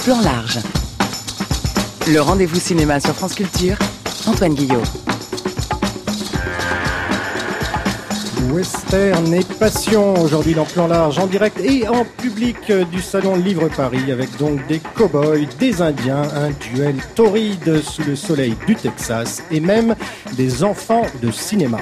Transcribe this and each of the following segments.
Plan large. Le rendez-vous cinéma sur France Culture, Antoine Guillot. Western et passion aujourd'hui dans Plan large, en direct et en public du Salon Livre Paris, avec donc des cow-boys, des Indiens, un duel torride sous le soleil du Texas et même des enfants de cinéma.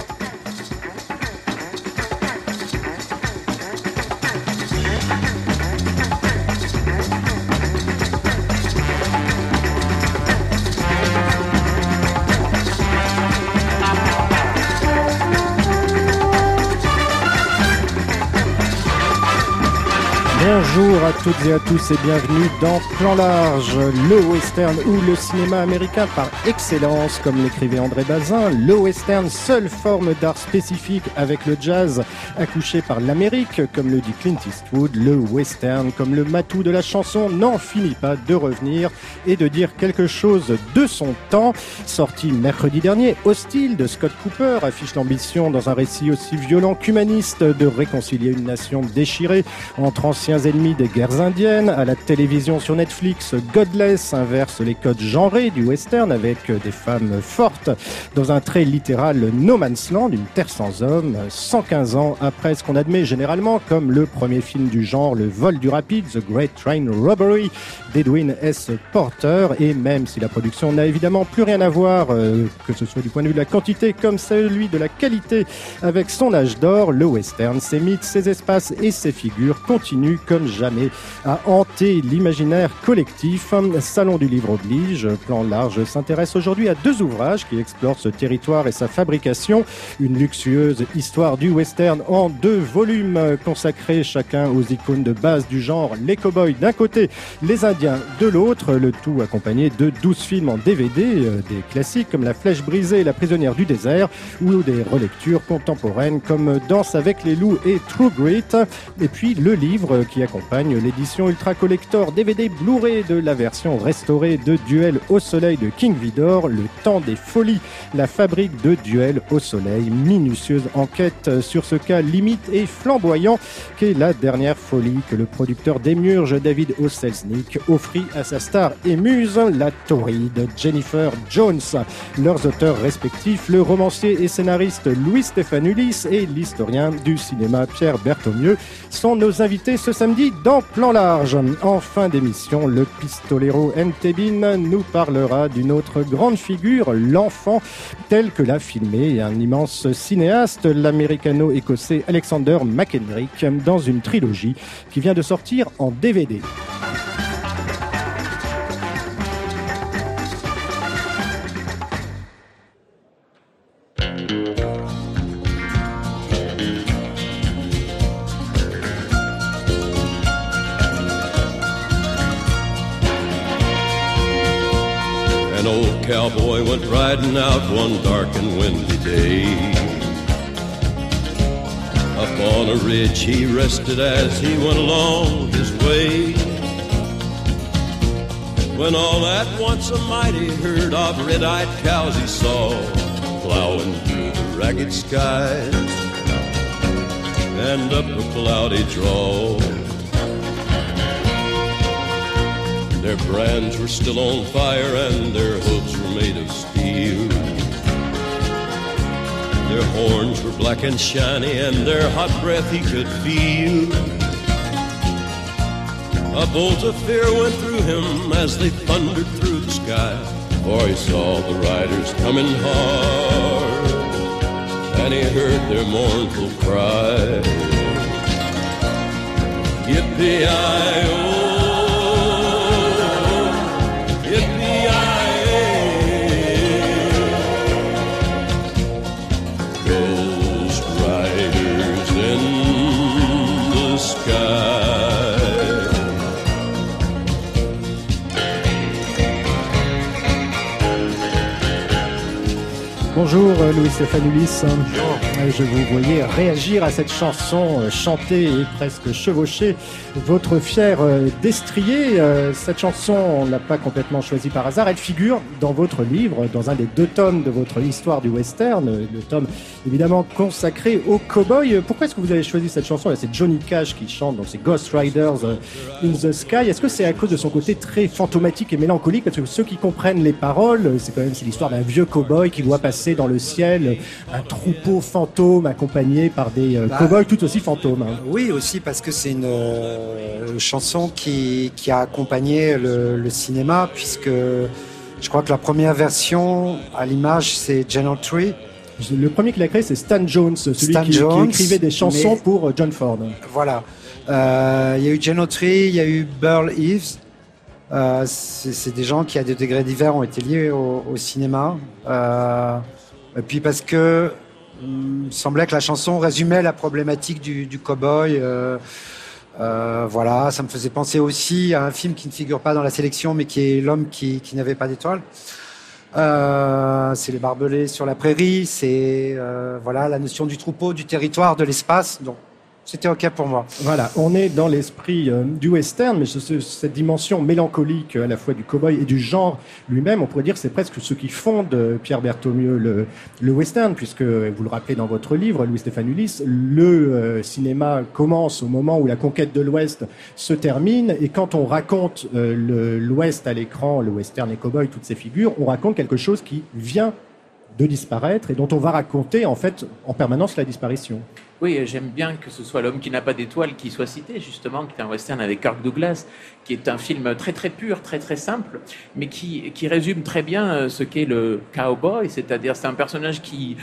Bonjour à toutes et à tous et bienvenue dans Plan large, le western ou le cinéma américain par excellence, comme l'écrivait André Bazin. Le western, seule forme d'art spécifique avec le jazz, accouché par l'Amérique, comme le dit Clint Eastwood. Le western, comme le matou de la chanson, n'en finit pas de revenir et de dire quelque chose de son temps. Sorti mercredi dernier, Hostile de Scott Cooper affiche l'ambition, dans un récit aussi violent qu'humaniste, de réconcilier une nation déchirée entre anciens ennemis des guerres indiennes. À la télévision sur Netflix, Godless inverse les codes genrés du western avec des femmes fortes dans un trait littéral No Man's Land, une terre sans hommes, 115 ans après ce qu'on admet généralement comme le premier film du genre, Le vol du rapide, The Great Train Robbery d'Edwin S. Porter. Et même si la production n'a évidemment plus rien à voir, que ce soit du point de vue de la quantité comme celui de la qualité, avec son âge d'or, le western, ses mythes, ses espaces et ses figures continuent comme jamais à hanter l'imaginaire collectif. Salon du livre oblige, Plan large s'intéresse aujourd'hui à deux ouvrages qui explorent ce territoire et sa fabrication. Une luxueuse histoire du western en 2 volumes consacrés chacun aux icônes de base du genre, les cow-boys d'un côté, les indiens de l'autre, le tout accompagné de 12 films en DVD, des classiques comme La Flèche brisée et La prisonnière du désert, ou des relectures contemporaines comme Danse avec les loups et True Grit, et puis le livre qui accompagne l'édition Ultra Collector DVD Blu-ray de la version restaurée de Duel au soleil de King Vidor, Le temps des folies, la fabrique de Duel au soleil, minutieuse enquête sur ce cas limite et flamboyant qu'est la dernière folie que le producteur démiurge David O. Selznick offrit à sa star et muse, la torride Jennifer Jones. Leurs auteurs respectifs, le romancier et scénariste Louis Stéphanoulis et l'historien du cinéma Pierre Berthaumieux, sont nos invités ce samedi dans Plan large. En fin d'émission, le pistolero Entebin nous parlera d'une autre grande figure, l'enfant, tel que l'a filmé un immense cinéaste, l'américano-écossais Alexander McKendrick, dans une trilogie qui vient de sortir en DVD. An old cowboy went riding out one dark and windy day. Up on a ridge he rested as he went along his way, when all at once a mighty herd of red-eyed cows he saw plowing through the ragged skies and up a cloudy draw. Their brands were still on fire and their hooves were made of steel. Their horns were black and shiny and their hot breath he could feel. A bolt of fear went through him as they thundered through the sky, for he saw the riders coming hard and he heard their mournful cry. Yippee-i-oh, Bonjour Louis Stéphanoulis. Bonjour. Je vous voyais réagir à cette chanson, chanter et presque chevaucher votre fier destrier. Cette chanson, on ne l'a pas complètement choisie par hasard. Elle figure dans votre livre, dans un des 2 tomes de votre histoire du western, le tome évidemment consacré aux cow-boys. Pourquoi est-ce que vous avez choisi cette chanson? Là, c'est Johnny Cash qui chante, donc c'est Ghost Riders in the Sky. Est-ce que c'est à cause de son côté très fantomatique et mélancolique? Parce que ceux qui comprennent les paroles, c'est l'histoire d'un vieux cow-boy qui voit passer dans le ciel un troupeau fantôme accompagné par des cow-boys tout aussi fantômes. Hein. Oui, aussi parce que c'est une chanson qui a accompagné le cinéma, puisque je crois que la première version à l'image, c'est General Tree. Le premier qu'il a créé, c'est Stan Jones, celui qui écrivait des chansons pour John Ford. Voilà. Il y a eu General Tree, il y a eu Burl Ives. C'est des gens qui, à des degrés divers, ont été liés au cinéma. Et puis parce que il semblait que la chanson résumait la problématique du cow-boy. Voilà, ça me faisait penser aussi à un film qui ne figure pas dans la sélection, mais qui est L'homme qui n'avait pas d'étoile. C'est les barbelés sur la prairie, c'est voilà la notion du troupeau, du territoire, de l'espace. Donc c'était OK pour moi. Voilà, on est dans l'esprit du western, mais cette dimension mélancolique à la fois du cow-boy et du genre lui-même, on pourrait dire que c'est presque ce qui fonde, Pierre Berthommieu, le western, puisque, vous le rappelez dans votre livre, Louis-Stéphane Ulysse, le cinéma commence au moment où la conquête de l'Ouest se termine, et quand on raconte l'Ouest à l'écran, le western et cow-boy, toutes ces figures, on raconte quelque chose qui vient de disparaître et dont on va raconter en fait en permanence la disparition. Oui, j'aime bien que ce soit L'homme qui n'a pas d'étoile qui soit cité, justement, qui est un western avec Kirk Douglas, qui est un film très très pur, très très simple, mais qui résume très bien ce qu'est le cowboy, c'est-à-dire c'est un personnage qui,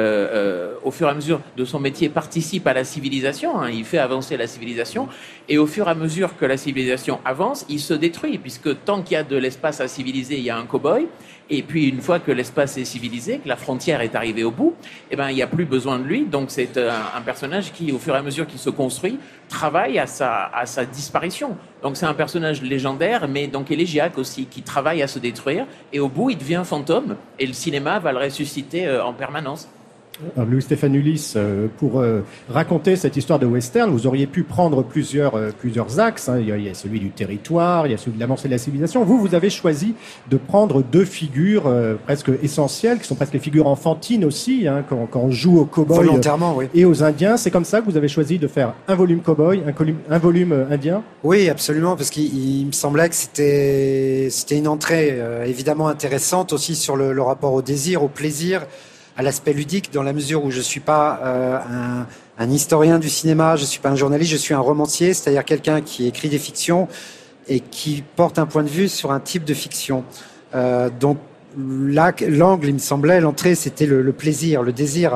au fur et à mesure de son métier, participe à la civilisation, hein, il fait avancer la civilisation, et au fur et à mesure que la civilisation avance, il se détruit, puisque tant qu'il y a de l'espace à civiliser, il y a un cowboy, et puis une fois que l'espace est civilisé, que la frontière est arrivée au bout, eh ben, il n'y a plus besoin de lui, donc c'est un personnage qui, au fur et à mesure qu'il se construit, travaille à sa disparition. Donc c'est un personnage légendaire, mais donc élégiaque aussi, qui travaille à se détruire, et au bout, il devient fantôme, et le cinéma va le ressusciter en permanence. Louis-Stéphane Ulysse, pour raconter cette histoire de western, vous auriez pu prendre plusieurs axes. Hein. Il y a celui du territoire, il y a celui de l'avancée de la civilisation. Vous avez choisi de prendre 2 figures presque essentielles, qui sont presque les figures enfantines aussi, hein, quand on joue aux cow-boys oui. Et aux indiens. C'est comme ça que vous avez choisi de faire un volume cow-boy, un volume indien? Oui, absolument, parce qu'il me semblait que c'était une entrée évidemment intéressante aussi sur le rapport au désir, au plaisir, à l'aspect ludique, dans la mesure où je suis pas un historien du cinéma, je suis pas un journaliste, je suis un romancier, c'est-à-dire quelqu'un qui écrit des fictions et qui porte un point de vue sur un type de fiction. Donc là, l'angle, il me semblait, l'entrée, c'était le plaisir, le désir,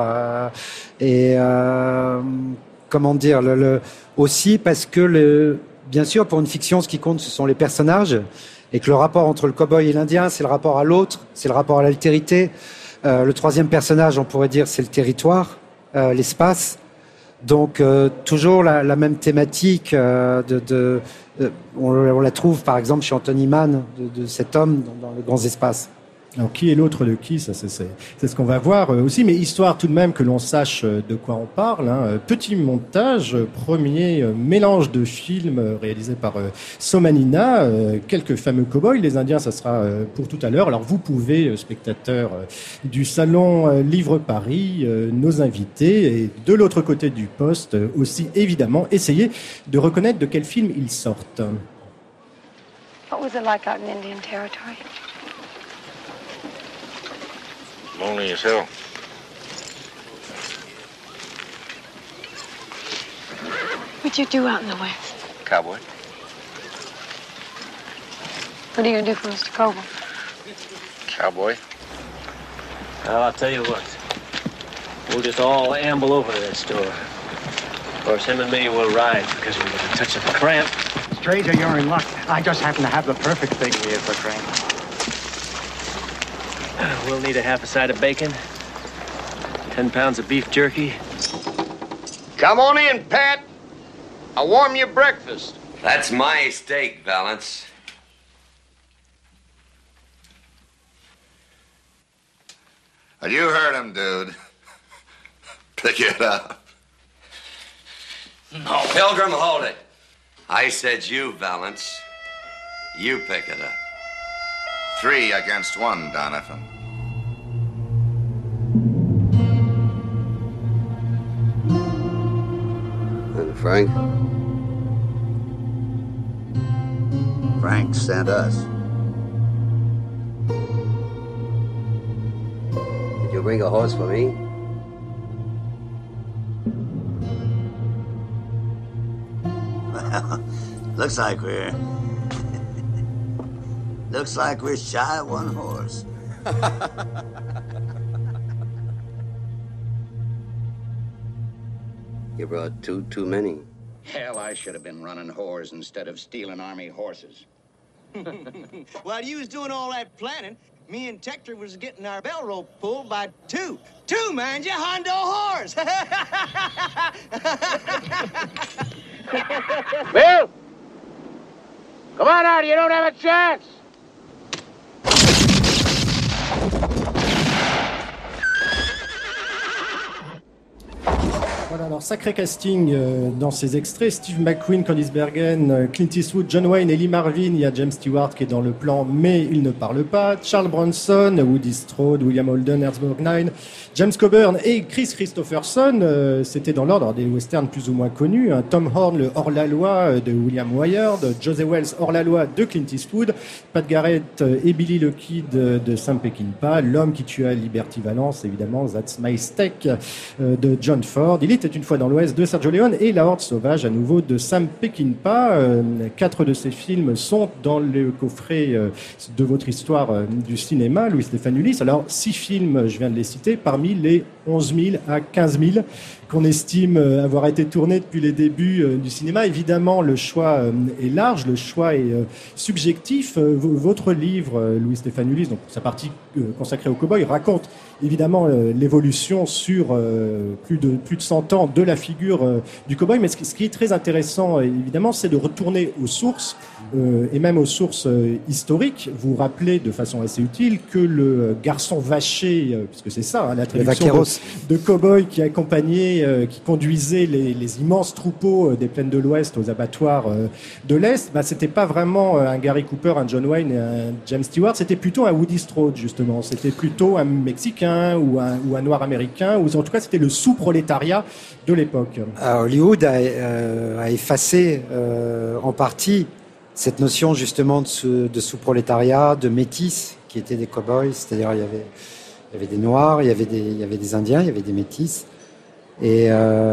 comment dire, aussi parce que bien sûr, pour une fiction, ce qui compte, ce sont les personnages, et que le rapport entre le cow-boy et l'Indien, c'est le rapport à l'autre, c'est le rapport à l'altérité. Le troisième personnage, on pourrait dire, c'est le territoire, l'espace. Donc toujours la même thématique. On la trouve par exemple chez Anthony Mann, de cet homme dans les grands espaces. Alors, qui est l'autre de qui? Ça, c'est ce qu'on va voir aussi. Mais histoire tout de même que l'on sache de quoi on parle. Hein. Petit montage, premier mélange de films réalisé par Somanina, quelques fameux cow-boys. Les Indiens, ça sera pour tout à l'heure. Alors, vous pouvez, spectateurs du salon Livre Paris, nos invités, et de l'autre côté du poste aussi, évidemment, essayer de reconnaître de quel film ils sortent. What was it like out in Indian Territory? Lonely as hell. What'd you do out in the West? Cowboy. What are you gonna do for Mr. Coble? Cowboy. Well, I'll tell you what. We'll just all amble over to that store. Of course, him and me will ride because we get a touch of a cramp. Stranger, you're in luck. I just happen to have the perfect thing here for cramp. We'll need a half a side of bacon, 10 pounds of beef jerky. Come on in, Pat. I'll warm your breakfast. That's my steak, Valance. Well, you heard him, dude. Pick it up. No. Pilgrim, hold it. I said you, Valance. You pick it up. 3 against 1, Donovan. And Frank? Frank sent us. Did you bring a horse for me? Well, looks like we're shy of one horse. You brought two too many. Hell, I should have been running whores instead of stealing army horses. While you was doing all that planning, me and Tector was getting our bell rope pulled by two, mind you, Hondo whores. Bill! Come on out, you don't have a chance! Voilà, alors sacré casting dans ces extraits. Steve McQueen, Candice Bergen, Clint Eastwood, John Wayne, Ellie Marvin. Il y a James Stewart qui est dans le plan, mais il ne parle pas. Charles Bronson, Woody Strode, William Holden, Ernst Borgnine, James Coburn et Chris Christopherson. C'était dans l'ordre des westerns plus ou moins connus. Tom Horn, le hors-la-loi de William Wyard, José Wells, hors-la-loi de Clint Eastwood, Pat Garrett et Billy the Kid de Sam Peckinpah, L'homme qui tua Liberty Valance, évidemment, That's My Steak de John Ford. Il était une fois dans l'Ouest de Sergio Leone et La Horde sauvage à nouveau de Sam Peckinpah. 4 de ces films sont dans le coffret de votre histoire du cinéma, Louis-Stéphane Ulysse. Alors 6 films, je viens de les citer, parmi les 11 000 à 15 000 qu'on estime avoir été tournés depuis les débuts du cinéma. Évidemment, le choix est large, le choix est subjectif. Votre livre, Louis-Stéphane Ulysse, donc sa partie consacrée au cow-boy, raconte évidemment l'évolution sur plus de 100 ans de la figure du cow-boy. Mais ce qui est très intéressant, évidemment, c'est de retourner aux sources et même aux sources historiques. Vous rappelez de façon assez utile que le garçon vaché, puisque c'est ça, la traduction de cow-boy qui accompagnait, qui conduisait les immenses troupeaux des plaines de l'Ouest aux abattoirs de l'Est, c'était pas vraiment un Gary Cooper, un John Wayne et un James Stewart, c'était plutôt un Woody Strode, justement. C'était plutôt un Mexicain ou un Noir américain, ou en tout cas c'était le sous-prolétariat de l'époque. Hollywood a effacé en partie cette notion justement de sous-prolétariat, de métis, qui étaient des cow-boys, c'est-à-dire il y avait des Noirs, il y avait des Indiens, il y avait des métis. Et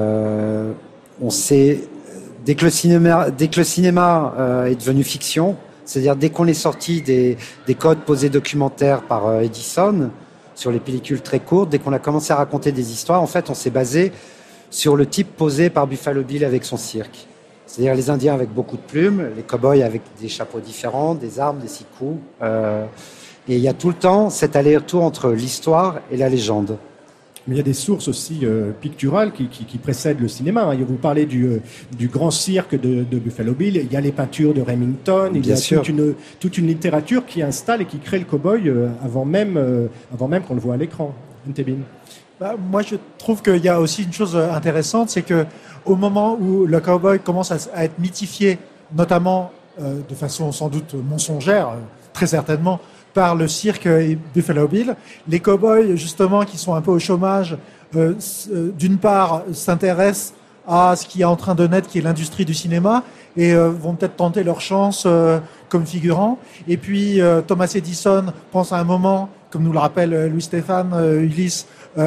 on sait, dès que le cinéma est devenu fiction, c'est-à-dire dès qu'on est sorti des codes posés documentaires par Edison sur les pellicules très courtes, dès qu'on a commencé à raconter des histoires, en fait, on s'est basé sur le type posé par Buffalo Bill avec son cirque. C'est-à-dire les Indiens avec beaucoup de plumes, les cow-boys avec des chapeaux différents, des armes, des 6 coups. Et il y a tout le temps cet aller-retour entre l'histoire et la légende. Mais il y a des sources aussi picturales qui précèdent le cinéma. Vous parlez du grand cirque de Buffalo Bill, il y a les peintures de Remington, il y a toute une littérature qui installe et qui crée le cow-boy avant même qu'on le voit à l'écran. Ntebin. Moi, je trouve qu'il y a aussi une chose intéressante, c'est que au moment où le cowboy commence à être mythifié, notamment de façon sans doute mensongère, très certainement, par le cirque et Buffalo Bill, les cowboys, justement, qui sont un peu au chômage, d'une part, s'intéressent à ce qui est en train de naître, qui est l'industrie du cinéma, et vont peut-être tenter leur chance comme figurants. Et puis, Thomas Edison pense à un moment, comme nous le rappelle Louis-Stéphane Ulysse,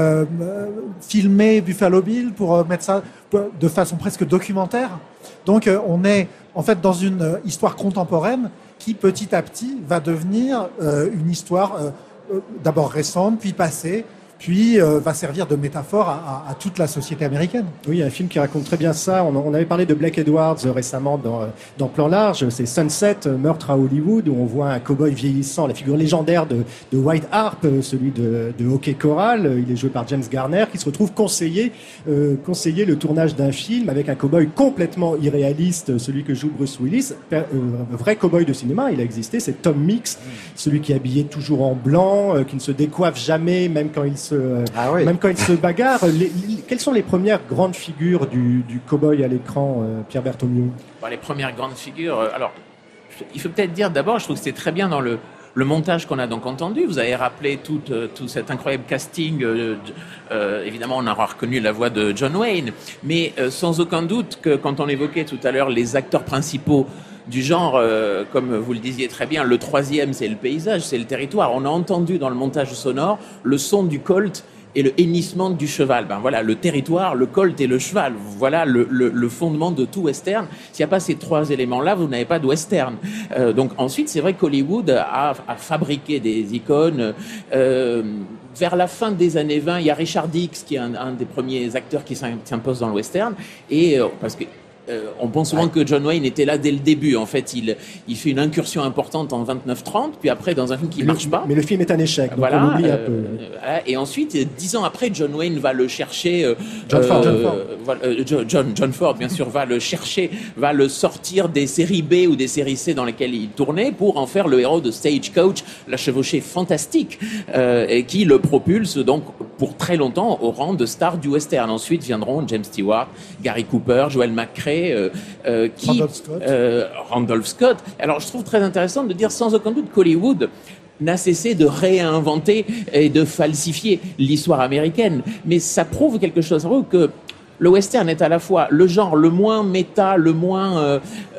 filmer Buffalo Bill pour mettre ça de façon presque documentaire. Donc on est en fait dans une histoire contemporaine qui petit à petit va devenir une histoire d'abord récente, puis passée, puis va servir de métaphore à toute la société américaine. Oui, un film qui raconte très bien ça. On avait parlé de Blake Edwards récemment dans Plan Large. C'est Sunset, Meurtre à Hollywood, où on voit un cow-boy vieillissant, la figure légendaire de White Harp, celui de Hockey Choral. Il est joué par James Garner, qui se retrouve conseiller le tournage d'un film avec un cow-boy complètement irréaliste, celui que joue Bruce Willis. Vrai cow-boy de cinéma, il a existé, c'est Tom Mix, celui qui est habillé toujours en blanc, qui ne se décoiffe jamais, même quand il même quand il se bagarre. Quelles sont les premières grandes figures du cow-boy à l'écran, Pierre Berthommiou? Les premières grandes figures. Alors, il faut peut-être dire d'abord, je trouve que c'était très bien dans le montage qu'on a donc entendu. Vous avez rappelé tout cet incroyable casting. Évidemment, on aura reconnu la voix de John Wayne, mais sans aucun doute que quand on évoquait tout à l'heure les acteurs principaux du genre, comme vous le disiez très bien, le troisième, c'est le paysage, c'est le territoire. On a entendu dans le montage sonore le son du colt et le hennissement du cheval. Voilà, le territoire, le colt et le cheval. Voilà le fondement de tout western. S'il n'y a pas ces trois éléments-là, vous n'avez pas de western. Donc ensuite, c'est vrai qu'Hollywood a fabriqué des icônes. Vers la fin des années 20, il y a Richard Dix, qui est un des premiers acteurs qui s'impose dans le western. Et parce que on pense souvent que John Wayne était là dès le début. En fait, il fait une incursion importante en 29-30, puis après dans un film qui ne marche pas. Mais le film est un échec, donc on oublie un peu. Et ensuite, 10 ans après, John Wayne va le chercher. John Ford, bien sûr, va le chercher, va le sortir des séries B ou des séries C dans lesquelles il tournait pour en faire le héros de Stagecoach, la chevauchée fantastique, et qui le propulse donc pour très longtemps au rang de star du western. Ensuite viendront James Stewart, Gary Cooper, Joel McCrea, Randolph Scott. Alors je trouve très intéressant de dire sans aucun doute qu'Hollywood n'a cessé de réinventer et de falsifier l'histoire américaine, mais ça prouve quelque chose. Ça prouve que le western est à la fois le genre le moins méta, le moins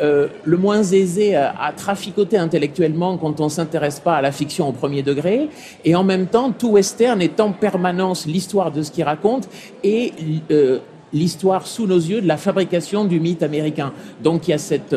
aisé à traficoter intellectuellement quand on s'intéresse pas à la fiction au premier degré, et en même temps tout western est en permanence l'histoire de ce qu'il raconte et l'histoire sous nos yeux de la fabrication du mythe américain. Donc il y a c'est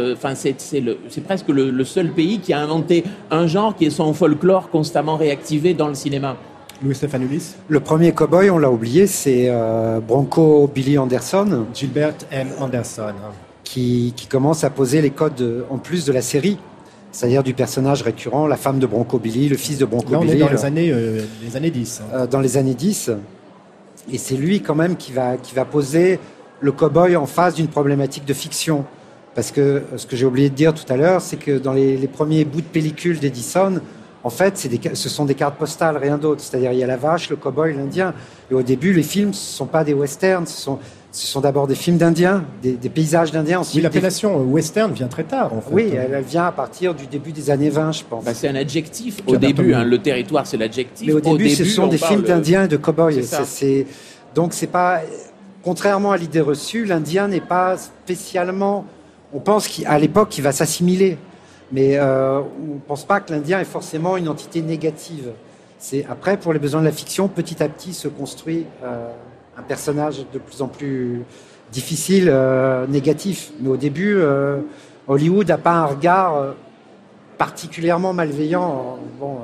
presque le seul pays qui a inventé un genre qui est son folklore constamment réactivé dans le cinéma. Louis-Stéphane Ulysse. Le premier cow-boy, on l'a oublié, c'est Bronco Billy Anderson. Gilbert M. Anderson. Qui commence à poser les codes en plus de la série. C'est-à-dire du personnage récurrent, la femme de Bronco Billy, le fils de Bronco Billy. Là, on est dans les années 10. Dans les années 10. Et c'est lui quand même qui va poser le cow-boy en face d'une problématique de fiction. Parce que ce que j'ai oublié de dire tout à l'heure, c'est que dans les premiers bouts de pellicule d'Edison, en fait, ce sont des cartes postales, rien d'autre. C'est-à-dire il y a la vache, le cow-boy, l'Indien. Et au début, les films, ce ne sont pas des westerns, ce sont d'abord des films d'Indiens, des paysages d'Indiens. Oui, l'appellation western vient très tard, en fait. Oui, elle vient à partir du début des années 20, je pense. C'est un adjectif au début, le territoire, c'est l'adjectif. Mais au début, ce sont des films d'Indiens et de cow-boys. Donc, c'est pas... Contrairement à l'idée reçue, l'Indien n'est pas spécialement... On pense qu'à l'époque, il va s'assimiler. Mais on ne pense pas que l'Indien est forcément une entité négative. Après, pour les besoins de la fiction, petit à petit se construit un personnage de plus en plus difficile, négatif. Mais au début, Hollywood n'a pas un regard particulièrement malveillant.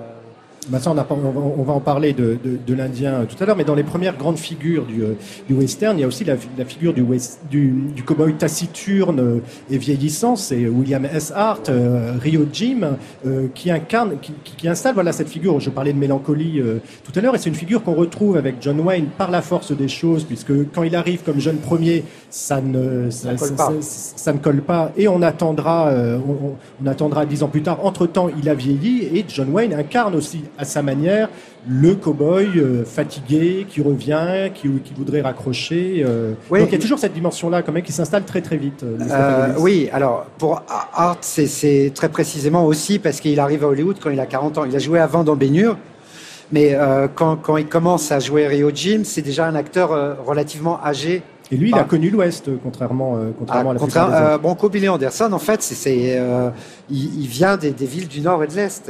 Ça, on va en parler de l'Indien tout à l'heure, mais dans les premières grandes figures du western, il y a aussi la figure du cow-boy taciturne et vieillissant, c'est William S. Hart, Rio Jim, qui installe cette figure. Je parlais de mélancolie tout à l'heure, et c'est une figure qu'on retrouve avec John Wayne par la force des choses, puisque quand il arrive comme jeune premier, ça ne colle pas, et on attendra 10 ans plus tard. Entre-temps, il a vieilli, et John Wayne incarne aussi à sa manière le cow-boy fatigué qui revient, qui voudrait raccrocher. Oui, donc il y a toujours cette dimension-là quand même qui s'installe très très vite. Oui, alors pour Hart, c'est très précisément aussi parce qu'il arrive à Hollywood quand il a 40 ans. Il a joué avant dans Ben-Hur, mais quand il commence à jouer Rio Jim, c'est déjà un acteur relativement âgé. Et lui, il a connu l'Ouest, contrairement à la plupart des autres. Bronco Billy Anderson, en fait, il vient des villes du Nord et de l'Est.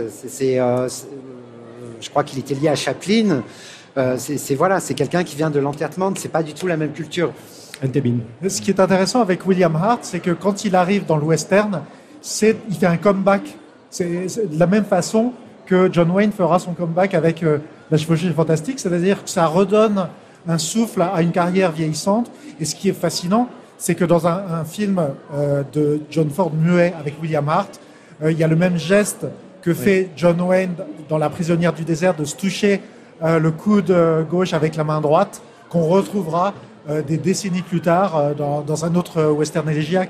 Je crois qu'il était lié à Chaplin. C'est quelqu'un qui vient de l'entertainment. C'est pas du tout la même culture. Ce qui est intéressant avec William Hart, c'est que quand il arrive dans le western, il fait un comeback. C'est de la même façon que John Wayne fera son comeback avec La chevauchée fantastique, c'est-à-dire que ça redonne un souffle à une carrière vieillissante. Et ce qui est fascinant, c'est que dans un film de John Ford muet avec William Hart, il y a le même geste que fait John Wayne dans La prisonnière du désert, de se toucher le coude gauche avec la main droite, qu'on retrouvera des décennies plus tard dans un autre western élégiaque.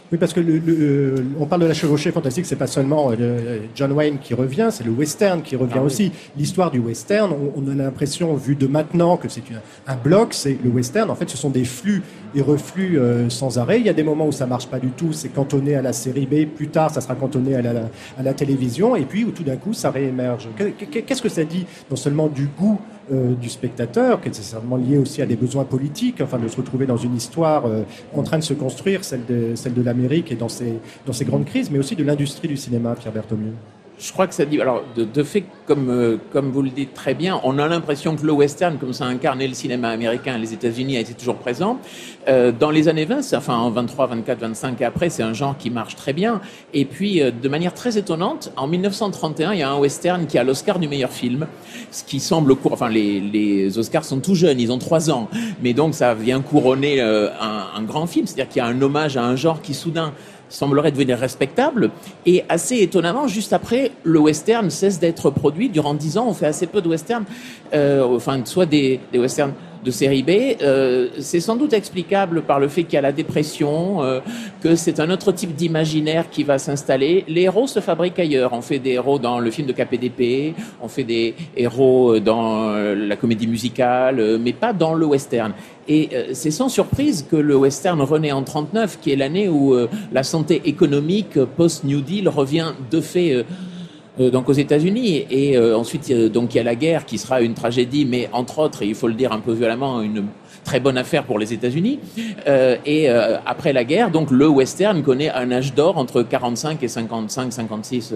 Oui, parce que on parle de la chevauchée fantastique, c'est pas seulement John Wayne qui revient, c'est le western qui revient aussi. L'histoire du western, on a l'impression, vu de maintenant, que c'est un bloc, c'est le western. En fait, ce sont des flux et reflux sans arrêt. Il y a des moments où ça marche pas du tout, c'est cantonné à la série B. Plus tard, ça sera cantonné à la télévision. Et puis, où tout d'un coup, ça réémerge. Qu'est-ce que ça dit, non seulement du goût du spectateur, qui est certainement lié aussi à des besoins politiques, enfin de se retrouver dans une histoire en train de se construire, celle de l'Amérique et dans ces grandes crises, mais aussi de l'industrie du cinéma, Pierre Berthommieu. Je crois que ça dit. Alors, de fait, comme vous le dites très bien, on a l'impression que le western, comme ça incarnait le cinéma américain, les États-Unis, a été toujours présent. Dans les années 20, enfin en 23, 24, 25 et après, c'est un genre qui marche très bien. Et puis, de manière très étonnante, en 1931, il y a un western qui a l'Oscar du meilleur film, ce qui semble court. Enfin, les Oscars sont tout jeunes, ils ont 3 ans, mais donc ça vient couronner un grand film. C'est-à-dire qu'il y a un hommage à un genre qui soudain semblerait devenir respectable. Et assez étonnamment, juste après, le western cesse d'être produit. Durant 10 ans, on fait assez peu de westerns, soit des westerns de série B. C'est sans doute explicable par le fait qu'il y a la dépression, que c'est un autre type d'imaginaire qui va s'installer. Les héros se fabriquent ailleurs. On fait des héros dans le film de KPDP, on fait des héros dans la comédie musicale, mais pas dans le western. Et c'est sans surprise que le western renaît en 1939, qui est l'année où la santé économique post-New Deal revient de fait donc aux États-Unis. Et ensuite, donc il y a la guerre qui sera une tragédie, mais entre autres, et il faut le dire un peu violemment, une très bonne affaire pour les États-Unis. Après la guerre, donc le western connaît un âge d'or entre 45 et 55, 56,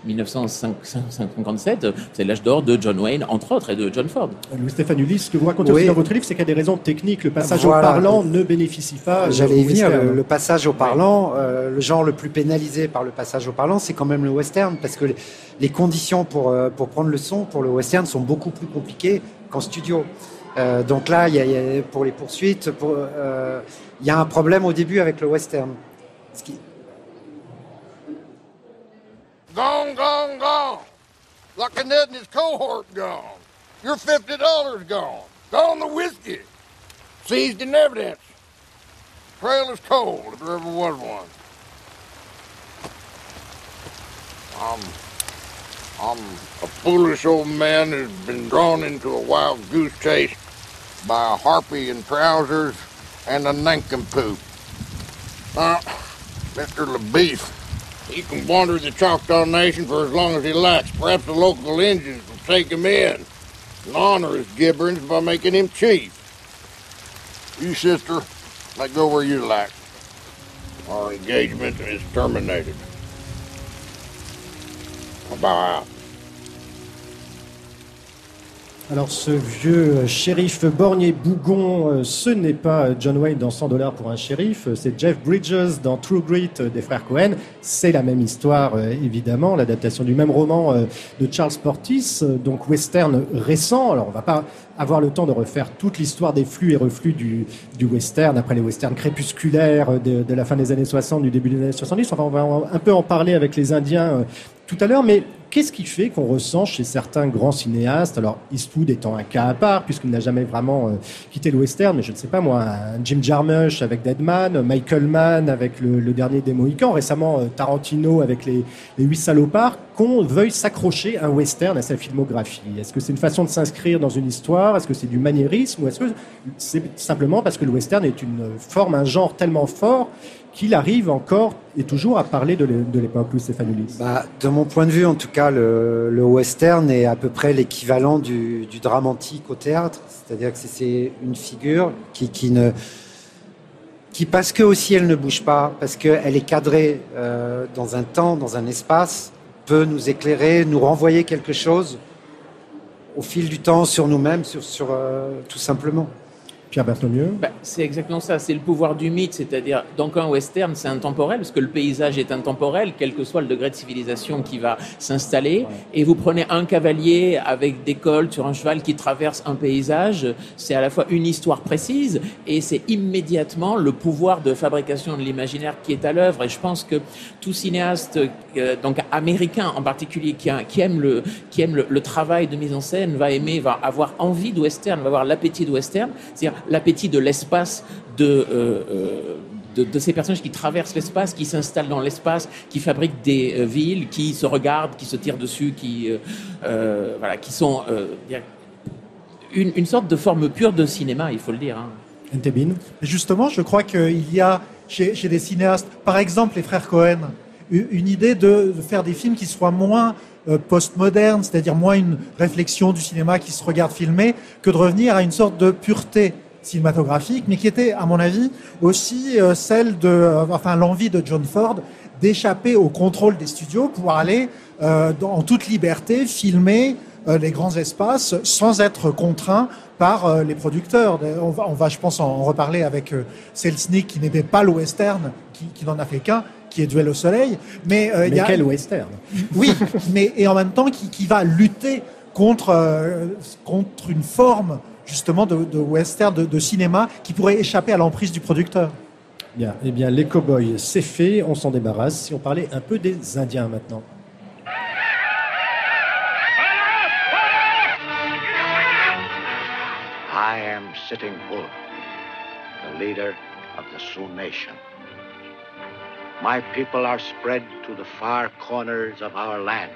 1957. C'est l'âge d'or de John Wayne, entre autres, et de John Ford. Louis-Stéphane Ulysse, ce que vous racontez aussi dans votre livre, c'est qu'il y a des raisons techniques. Le passage au parlant ne bénéficie pas. J'allais y venir. Le passage au parlant, le genre le plus pénalisé par le passage au parlant, c'est quand même le western, parce que les conditions pour prendre le son pour le western sont beaucoup plus compliquées qu'en studio. Donc là, pour les poursuites, il y a un problème au début avec le western. Gone, gone, gone. Lucky Ned and his cohort gone. Your $50 gone. Gone the whiskey. Seized in evidence. Trail is cold if there ever was one. I'm a foolish old man who's been drawn into a wild goose chase by a harpy in trousers and a nincompoop. Mr. LaBeef, he can wander the Choctaw Nation for as long as he likes. Perhaps the local Indians will take him in and honor his gibberings by making him chief. You, sister, may go where you like. Our engagement is terminated. Bye. Alors ce vieux shérif borgne et bougon, ce n'est pas John Wayne dans $100 pour un shérif, c'est Jeff Bridges dans True Grit des frères Coen. C'est la même histoire, évidemment, l'adaptation du même roman de Charles Portis, donc western récent. Alors on va pas avoir le temps de refaire toute l'histoire des flux et reflux du western, après les westerns crépusculaires de la fin des années 60, du début des années 70. Enfin, on va un peu en parler avec les Indiens tout à l'heure, mais qu'est-ce qui fait qu'on ressent chez certains grands cinéastes, alors Eastwood étant un cas à part, puisqu'il n'a jamais vraiment quitté le western, mais je ne sais pas moi, un Jim Jarmusch avec Dead Man, Michael Mann avec le dernier des Mohicans, récemment Tarantino avec les 8 salopards, qu'on veuille s'accrocher un western à sa filmographie. Est-ce que c'est une façon de s'inscrire dans une histoire? Est-ce que c'est du maniérisme? Ou est-ce que c'est simplement parce que le western est une forme, un genre tellement fort qu'il arrive encore et toujours à parler de l'époque, Louis-Stéphane Ulysse? De mon point de vue, en tout cas, le western est à peu près l'équivalent du drame antique au théâtre. C'est-à-dire que c'est une figure qui parce que aussi elle ne bouge pas, parce qu'elle est cadrée dans un temps, dans un espace, peut nous éclairer, nous renvoyer quelque chose au fil du temps sur nous-mêmes, sur tout simplement. Pierre Berthommieu. C'est exactement ça, c'est le pouvoir du mythe, c'est-à-dire, donc un western, c'est intemporel, parce que le paysage est intemporel, quel que soit le degré de civilisation qui va s'installer, et vous prenez un cavalier avec des colles sur un cheval qui traverse un paysage, c'est à la fois une histoire précise, et c'est immédiatement le pouvoir de fabrication de l'imaginaire qui est à l'œuvre, et je pense que tout cinéaste, donc américain en particulier, qui aime le travail de mise en scène, va avoir envie de western, va avoir l'appétit de western, c'est-à-dire l'appétit de l'espace, de de ces personnages qui traversent l'espace, qui s'installent dans l'espace, qui fabriquent des villes, qui se regardent, qui se tirent dessus, qui sont une sorte de forme pure de cinéma, il faut le dire. Entebin. Justement, je crois qu'il y a chez des cinéastes, par exemple les frères Cohen, une idée de faire des films qui soient moins postmodernes, c'est-à-dire moins une réflexion du cinéma qui se regarde filmer, que de revenir à une sorte de pureté cinématographique, mais qui était, à mon avis, aussi l'envie de John Ford d'échapper au contrôle des studios, pouvoir aller en toute liberté filmer les grands espaces sans être contraint par les producteurs. On va, je pense, en reparler avec Selznick, qui n'aimait pas le western, qui n'en a fait qu'un, qui est Duel au soleil. Mais quel western? Oui, et en même temps qui va lutter contre une forme justement de western, de cinéma, qui pourrait échapper à l'emprise du producteur. Bien, eh bien, les cow-boys, c'est fait, on s'en débarrasse. Si on parlait un peu des Indiens maintenant. I am Sitting Bull, the leader of the Sioux Nation. My people are spread to the far corners of our land.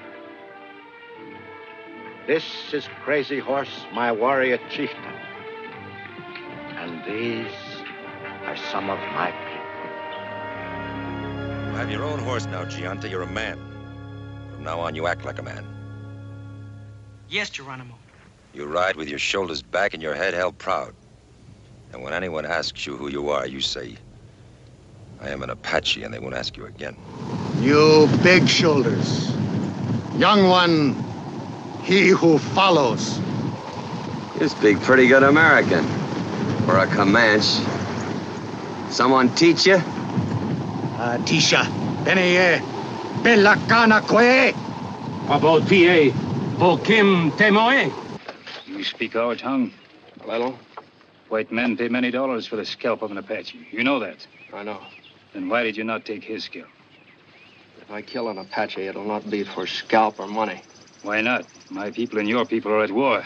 This is Crazy Horse, my warrior chieftain. And these are some of my people. You have your own horse now, Gianta. You're a man. From now on, you act like a man. Yes, Geronimo. You ride with your shoulders back and your head held proud. And when anyone asks you who you are, you say, I am an Apache, and they won't ask you again. You big shoulders. Young one, he who follows. You speak pretty good American. For a Comanche. Someone teach you? Tisha, Beneye, Belakana Kwe. About P.A. Bokim Temoe. You speak our tongue? Little. White men pay many dollars for the scalp of an Apache. You know that. I know. Then why did you not take his scalp? If I kill an Apache, it'll not be for scalp or money. Why not? My people and your people are at war.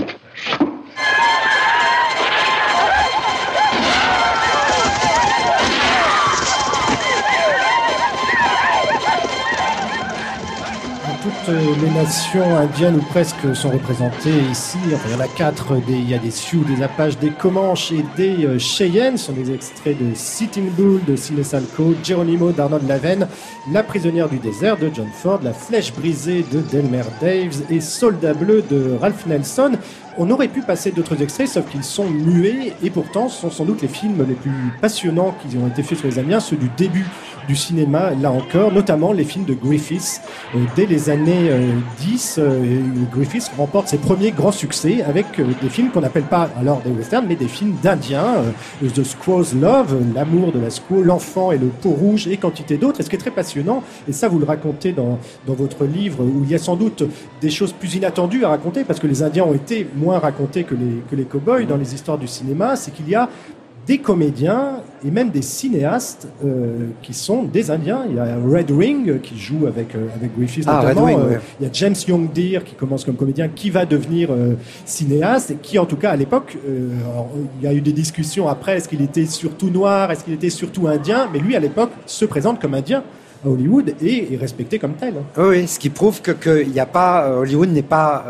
Toutes les nations indiennes ou presque sont représentées ici. Enfin, il y en a 4. Il y a des Sioux, des Apaches, des Comanches et des Cheyennes. Ce sont des extraits de Sitting Bull de Sidney Salco, Geronimo d'Arnold Lavenne, La prisonnière du désert de John Ford, La flèche brisée de Delmer Daves et Soldat bleu de Ralph Nelson. On aurait pu passer d'autres extraits, sauf qu'ils sont muets, et pourtant ce sont sans doute les films les plus passionnants qui ont été faits sur les Indiens, ceux du début du cinéma, là encore, notamment les films de Griffith. Dès les années 10, Griffith remporte ses premiers grands succès avec des films qu'on n'appelle pas alors des westerns, mais des films d'indiens, The Squaw's Love, L'amour de la squaw, L'enfant et le peau rouge, et quantité d'autres. Et ce qui est très passionnant, et ça vous le racontez dans votre livre, où il y a sans doute des choses plus inattendues à raconter, parce que les Indiens ont été moins racontés que les cow-boys dans les histoires du cinéma, c'est qu'il y a des comédiens et même des cinéastes qui sont des Indiens. Il y a Red Wing qui joue avec Griffith notamment. Red Wing, ouais. Il y a James Young Deere qui commence comme comédien, qui va devenir cinéaste, et qui en tout cas à l'époque, il y a eu des discussions après, est-ce qu'il était surtout noir, est-ce qu'il était surtout indien, mais lui à l'époque se présente comme indien à Hollywood et est respecté comme tel. Oui, ce qui prouve que il y a pas Hollywood n'est pas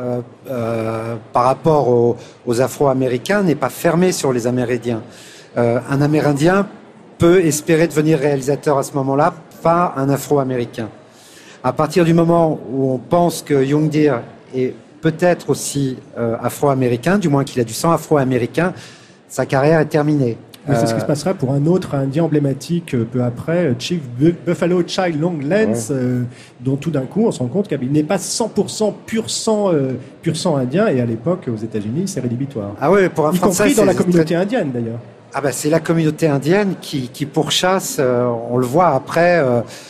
par rapport aux Afro-Américains n'est pas fermé sur les Amérindiens. Un Amérindien peut espérer devenir réalisateur à ce moment-là, pas un Afro-Américain. À partir du moment où on pense que Young Deere est peut-être aussi Afro-Américain, du moins qu'il a du sang Afro-Américain, sa carrière est terminée. Oui, c'est ce qui se passera pour un autre indien emblématique peu après, Chief Buffalo Child Longlands, dont tout d'un coup on se rend compte qu'il n'est pas 100% pur sang indien, et à l'époque aux États-Unis c'est rédhibitoire. Ah oui, pour un y Français, compris dans la communauté indienne d'ailleurs. Ah ben c'est la communauté indienne qui pourchasse. On le voit après.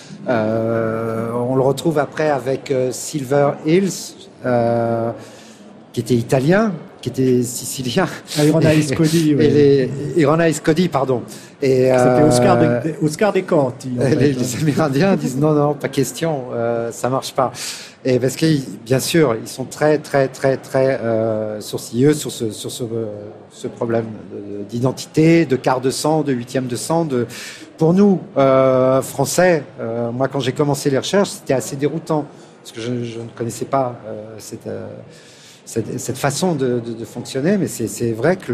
On le retrouve après avec Silver Hills, qui était italien. qui étaient siciliens. Irona Escodi, oui. Irona Escodi, pardon. Et, c'était Oscar de Conti. Les Amérindiens disent non, pas question, ça marche pas. Et parce que, bien sûr, ils sont très sourcilleux sur ce problème d'identité, de quart de sang, de huitième de sang. Pour nous, Français, moi, quand j'ai commencé les recherches, c'était assez déroutant parce que je ne connaissais pas cette façon de fonctionner, mais c'est vrai que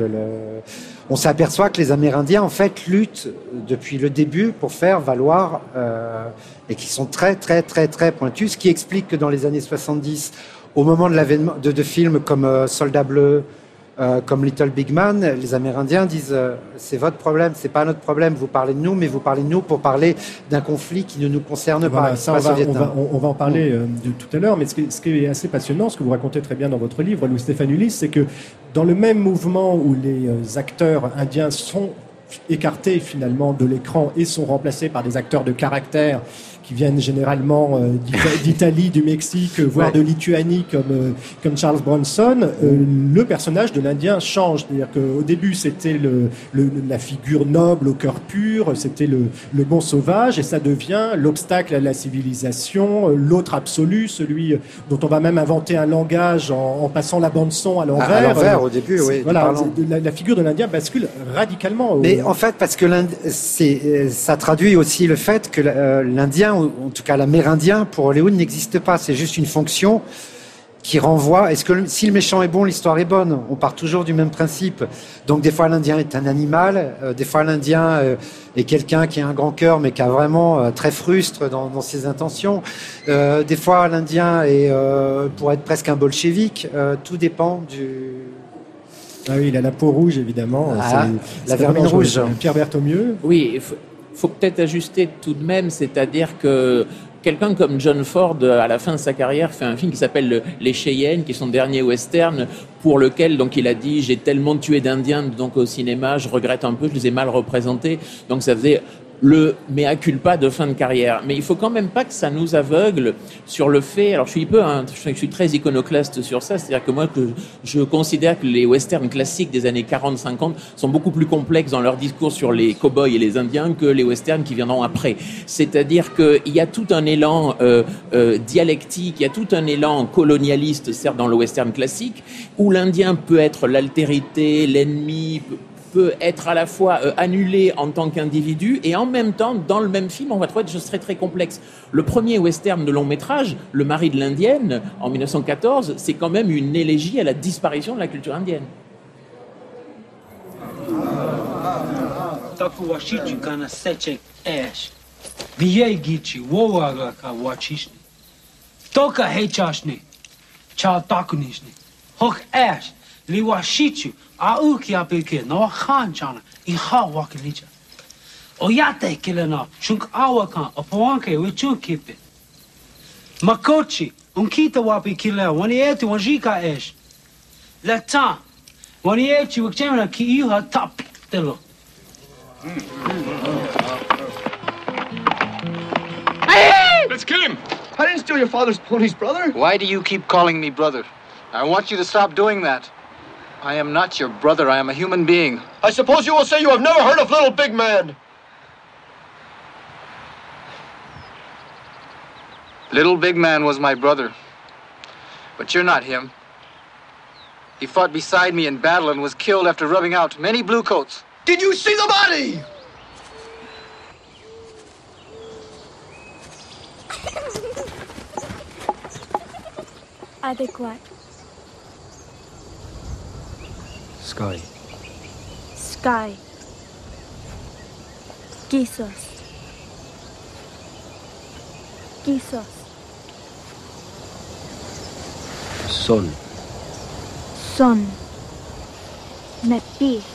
on s'aperçoit que les Amérindiens en fait luttent depuis le début pour faire valoir et qui sont très pointus, ce qui explique que dans les années 70, au moment de l'avènement de films comme Soldat Bleu, comme Little Big Man, les Amérindiens disent c'est votre problème, c'est pas notre problème, vous parlez de nous, mais vous parlez de nous pour parler d'un conflit qui ne nous concerne voilà, pas. Ça, on va en parler de tout à l'heure, mais ce qui est assez passionnant, ce que vous racontez très bien dans votre livre, Lou Stéphane Ulysse, c'est que dans le même mouvement où les acteurs indiens sont écartés finalement de l'écran et sont remplacés par des acteurs de caractère qui viennent généralement d'Italie, du Mexique, voire de Lituanie, comme Charles Bronson, le personnage de l'Indien change. C'est-à-dire qu'au début, c'était la figure noble au cœur pur, c'était le bon sauvage, et ça devient l'obstacle à la civilisation, l'autre absolu, celui dont on va même inventer un langage en passant la bande-son à l'envers. À l'envers, au début, oui. Voilà, la figure de l'Indien bascule radicalement. Mais en fait, parce que ça traduit aussi le fait que l'Indien, en tout cas l'Amérindien, pour Hollywood n'existe pas. C'est juste une fonction qui renvoie. Est-ce que si le méchant est bon, l'histoire est bonne? On part toujours du même principe. Donc des fois l'Indien est un animal, des fois l'Indien est quelqu'un qui a un grand cœur mais qui a vraiment très frustre dans ses intentions. Des fois l'Indien est pour être presque un bolchevique. Tout dépend du... Ah oui, il a la peau rouge évidemment. La vermine rouge. Pierre Berthaumieux. Oui, faut peut-être ajuster tout de même, c'est-à-dire que quelqu'un comme John Ford, à la fin de sa carrière, fait un film qui s'appelle Les Cheyennes, qui est son dernier western, pour lequel donc il a dit j'ai tellement tué d'Indiens donc au cinéma, je regrette un peu, je les ai mal représentés. Donc ça faisait le mea culpa de fin de carrière. Mais il faut quand même pas que ça nous aveugle sur le fait. Alors je suis très iconoclaste sur ça, c'est-à-dire que moi je considère que les westerns classiques des années 40-50 sont beaucoup plus complexes dans leur discours sur les cow-boys et les Indiens que les westerns qui viendront après. C'est-à-dire qu'il y a tout un élan dialectique, il y a tout un élan colonialiste, certes dans le western classique, où l'Indien peut être l'altérité, l'ennemi, peut être à la fois annulé en tant qu'individu et en même temps, dans le même film, on va trouver des choses très complexes. Le premier western de long métrage, Le mari de l'Indienne, en 1914, c'est quand même une élégie à la disparition de la culture indienne. Liwa shichu a uki apeke no khan chana I kha wakilicha oyate kilena shunk awakan opoanke wichu kipe makochi unkita wapi kila wani etu wanjika esh la ta wani etu wakchemna ki iha tap telo Hey! Let's kill him! I didn't steal your father's ponies, brother. Why do you keep calling me brother? I want you to stop doing that. I am not your brother. I am a human being. I suppose you will say you have never heard of Little Big Man. Little Big Man was my brother. But you're not him. He fought beside me in battle and was killed after rubbing out many bluecoats. Did you see the body? Adequate. Sky. Sky. Kisos. Kisos. Son. Son. Nepi.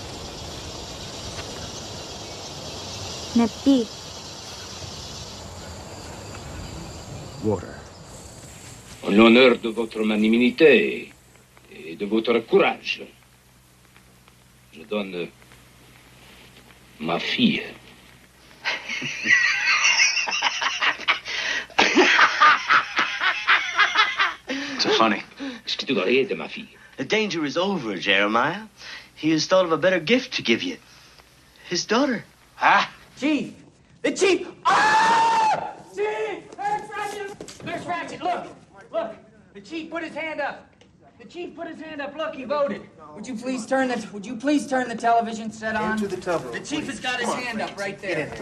Nepi. Water. En l'honneur de votre magnanimité et de votre courage, je donne ma fille. C'est funny. Est-ce que tu dois rire de ma fille? The danger is over, Jeremiah. He has thought of a better gift to give you. His daughter. Ah, Chief! The Chief! Ah! Chief! There's Ratchet! There's Ratchet! Look! Look! The Chief put his hand up. The Chief put his hand up. Look, he voted. Would you please turn the television set on? Into the tub. The Chief has got his hand up right there.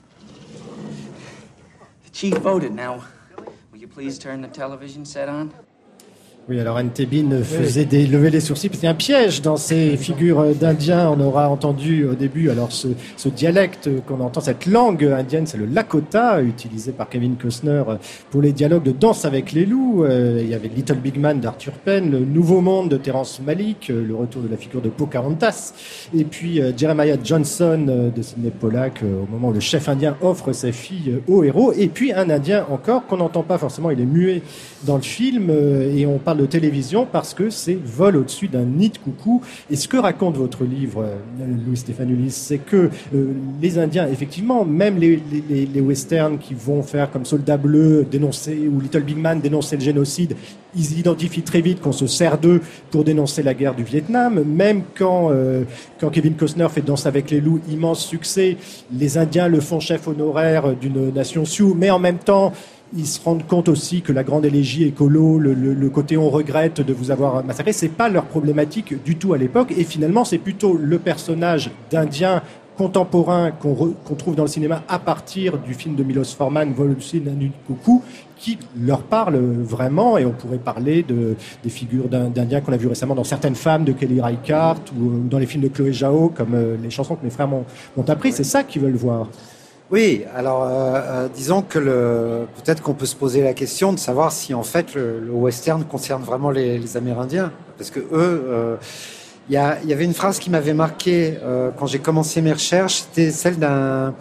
The Chief voted. Now, will you please turn the television set on? Oui, alors Anne Tébine faisait lever les sourcils. C'est un piège dans ces figures d'Indiens. On aura entendu au début alors ce dialecte qu'on entend, cette langue indienne, c'est le Lakota, utilisé par Kevin Costner pour les dialogues de Danse avec les loups. Il y avait Little Big Man d'Arthur Penn, Le Nouveau Monde de Terrence Malick, le retour de la figure de Pocahontas, et puis Jeremiah Johnson de Sidney Pollack, au moment où le chef indien offre sa fille au héros. Et puis un Indien encore qu'on n'entend pas forcément, il est muet dans le film, et on parle de télévision parce que c'est Vol au-dessus d'un nid de coucou. Et ce que raconte votre livre, Louis-Stéphane Ulysse, c'est que les Indiens, effectivement, même les westerns qui vont faire comme Soldat Bleu dénoncer, ou Little Big Man dénoncer le génocide, ils identifient très vite qu'on se sert d'eux pour dénoncer la guerre du Vietnam. Même quand Kevin Costner fait Danse avec les loups, immense succès, les Indiens le font chef honoraire d'une nation Sioux, mais en même temps, ils se rendent compte aussi que la grande élégie écolo, le côté on regrette de vous avoir massacré, c'est pas leur problématique du tout à l'époque. Et finalement, c'est plutôt le personnage d'Indien contemporain qu'on trouve dans le cinéma à partir du film de Milos Forman, Vol au-dessus d'un nid de coucou, qui leur parle vraiment. Et on pourrait parler des figures d'Indiens qu'on a vu récemment dans Certaines femmes de Kelly Reichardt ou dans les films de Chloé Zhao, comme les chansons que mes frères m'ont appris. C'est ça qu'ils veulent voir. Oui, alors disons que peut-être qu'on peut se poser la question de savoir si en fait le western concerne vraiment les Amérindiens, parce que eux, il y avait une phrase qui m'avait marqué quand j'ai commencé mes recherches, c'était celle d'un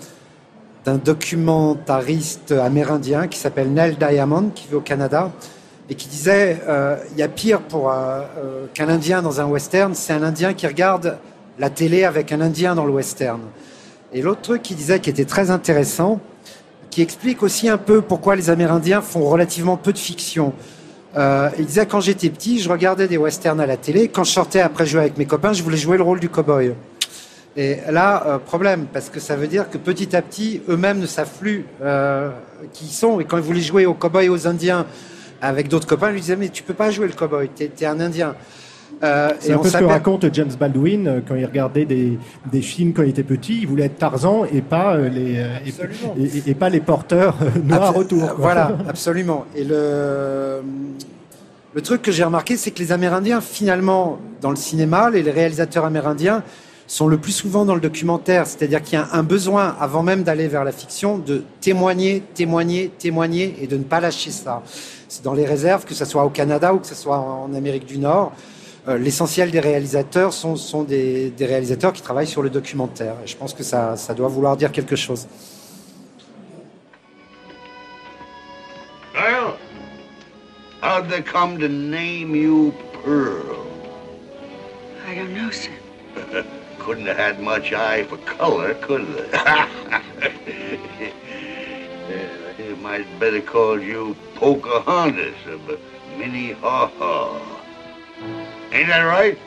documentariste amérindien qui s'appelle Nell Diamond, qui vit au Canada, et qui disait il y a pire pour qu'un Indien dans un western, c'est un Indien qui regarde la télé avec un Indien dans le western. Et l'autre truc qu'il disait qui était très intéressant, qui explique aussi un peu pourquoi les Amérindiens font relativement peu de fiction. Il disait, quand j'étais petit, je regardais des westerns à la télé. Quand je sortais après jouer avec mes copains, je voulais jouer le rôle du cow-boy. Et là, problème, parce que ça veut dire que petit à petit, eux-mêmes ne savent plus qui ils sont. Et quand ils voulaient jouer aux cow-boys et aux Indiens avec d'autres copains, ils lui disaient, mais tu peux pas jouer le cow-boy, t'es un Indien. C'est un peu ce que raconte James Baldwin quand il regardait des films quand il était petit. Il voulait être Tarzan et pas et pas les porteurs noirs autour. Voilà, absolument. Et le truc que j'ai remarqué, c'est que les Amérindiens, finalement, dans le cinéma, les réalisateurs amérindiens sont le plus souvent dans le documentaire. C'est-à-dire qu'il y a un besoin, avant même d'aller vers la fiction, de témoigner et de ne pas lâcher ça. C'est dans les réserves, que ce soit au Canada ou que ce soit en Amérique du Nord. L'essentiel des réalisateurs sont des réalisateurs qui travaillent sur le documentaire. Et je pense que ça doit vouloir dire quelque chose. Well, how'd they come to name you Pearl? I don't know, sir. Couldn't have had much eye for color, could they? They might better call you Pocahontas or Minnie Haw-Haw. Ain't that right?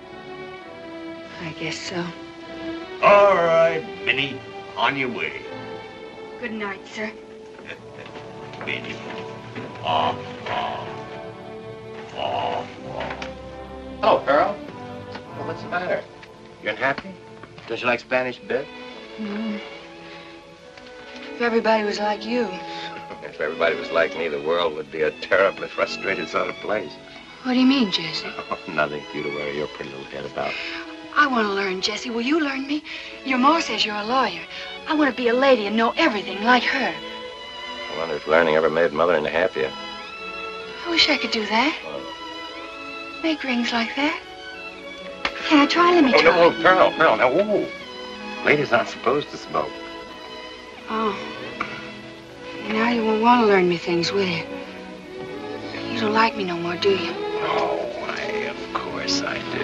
I guess so. All right, Minnie, on your way. Good night, sir. Minnie. Haw, haw. Haw, haw. Oh, Pearl. Well, what's the matter? You unhappy? Don't you like Spanish bed? No. If everybody was like you. If everybody was like me, the world would be a terribly frustrated sort of place. What do you mean, Jesse? Oh, nothing for you to worry your pretty little head about. I want to learn, Jesse. Will you learn me? Your ma says you're a lawyer. I want to be a lady and know everything like her. I wonder if learning ever made mother into half you. I wish I could do that. Make rings like that. Can I try? Let me try. Oh, no, Pearl, now, whoa. Ladies aren't supposed to smoke. Oh. Now you won't want to learn me things, will you? You don't like me no more, do you? Oh, of course I do.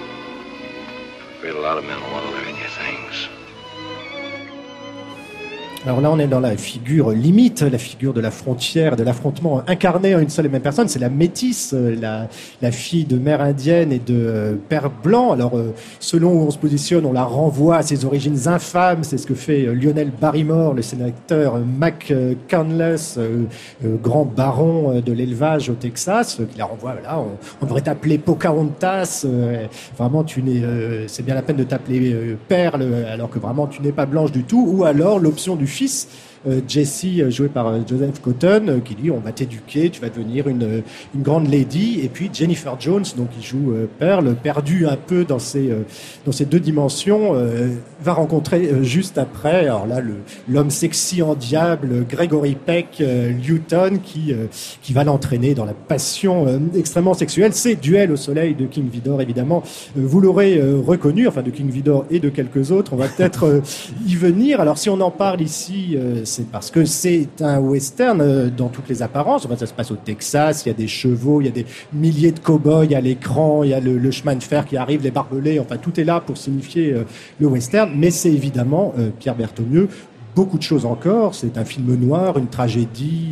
I'm afraid a lot of men will want to learn you things. Alors là, on est dans la figure limite, la figure de la frontière, de l'affrontement incarné en une seule et même personne. C'est la métisse, la fille de mère indienne et de père blanc. Alors, selon où on se positionne, on la renvoie à ses origines infâmes. C'est ce que fait Lionel Barrymore, le sénateur McCandless, grand baron de l'élevage au Texas, qui la renvoie, voilà, on devrait t'appeler Pocahontas. Vraiment, c'est bien la peine de t'appeler Perle, alors que vraiment, tu n'es pas blanche du tout. Ou alors, l'option du fils, Jesse, joué par Joseph Cotton, qui dit on va t'éduquer, tu vas devenir une grande lady. Et puis Jennifer Jones, donc qui joue Pearl, perdue un peu dans ces deux dimensions, va rencontrer juste après, alors là, l'homme sexy en diable, Gregory Peck, Newton, qui va l'entraîner dans la passion extrêmement sexuelle. C'est Duel au soleil de King Vidor, évidemment. Vous l'aurez reconnu, enfin de King Vidor et de quelques autres. On va peut-être y venir. Alors si on en parle ici, c'est parce que c'est un western dans toutes les apparences. Enfin, ça se passe au Texas, il y a des chevaux, il y a des milliers de cow-boys à l'écran, il y a le chemin de fer qui arrive, les barbelés, enfin tout est là pour signifier le western. Mais c'est évidemment, Pierre Berthaumieux, beaucoup de choses encore. C'est un film noir, une tragédie,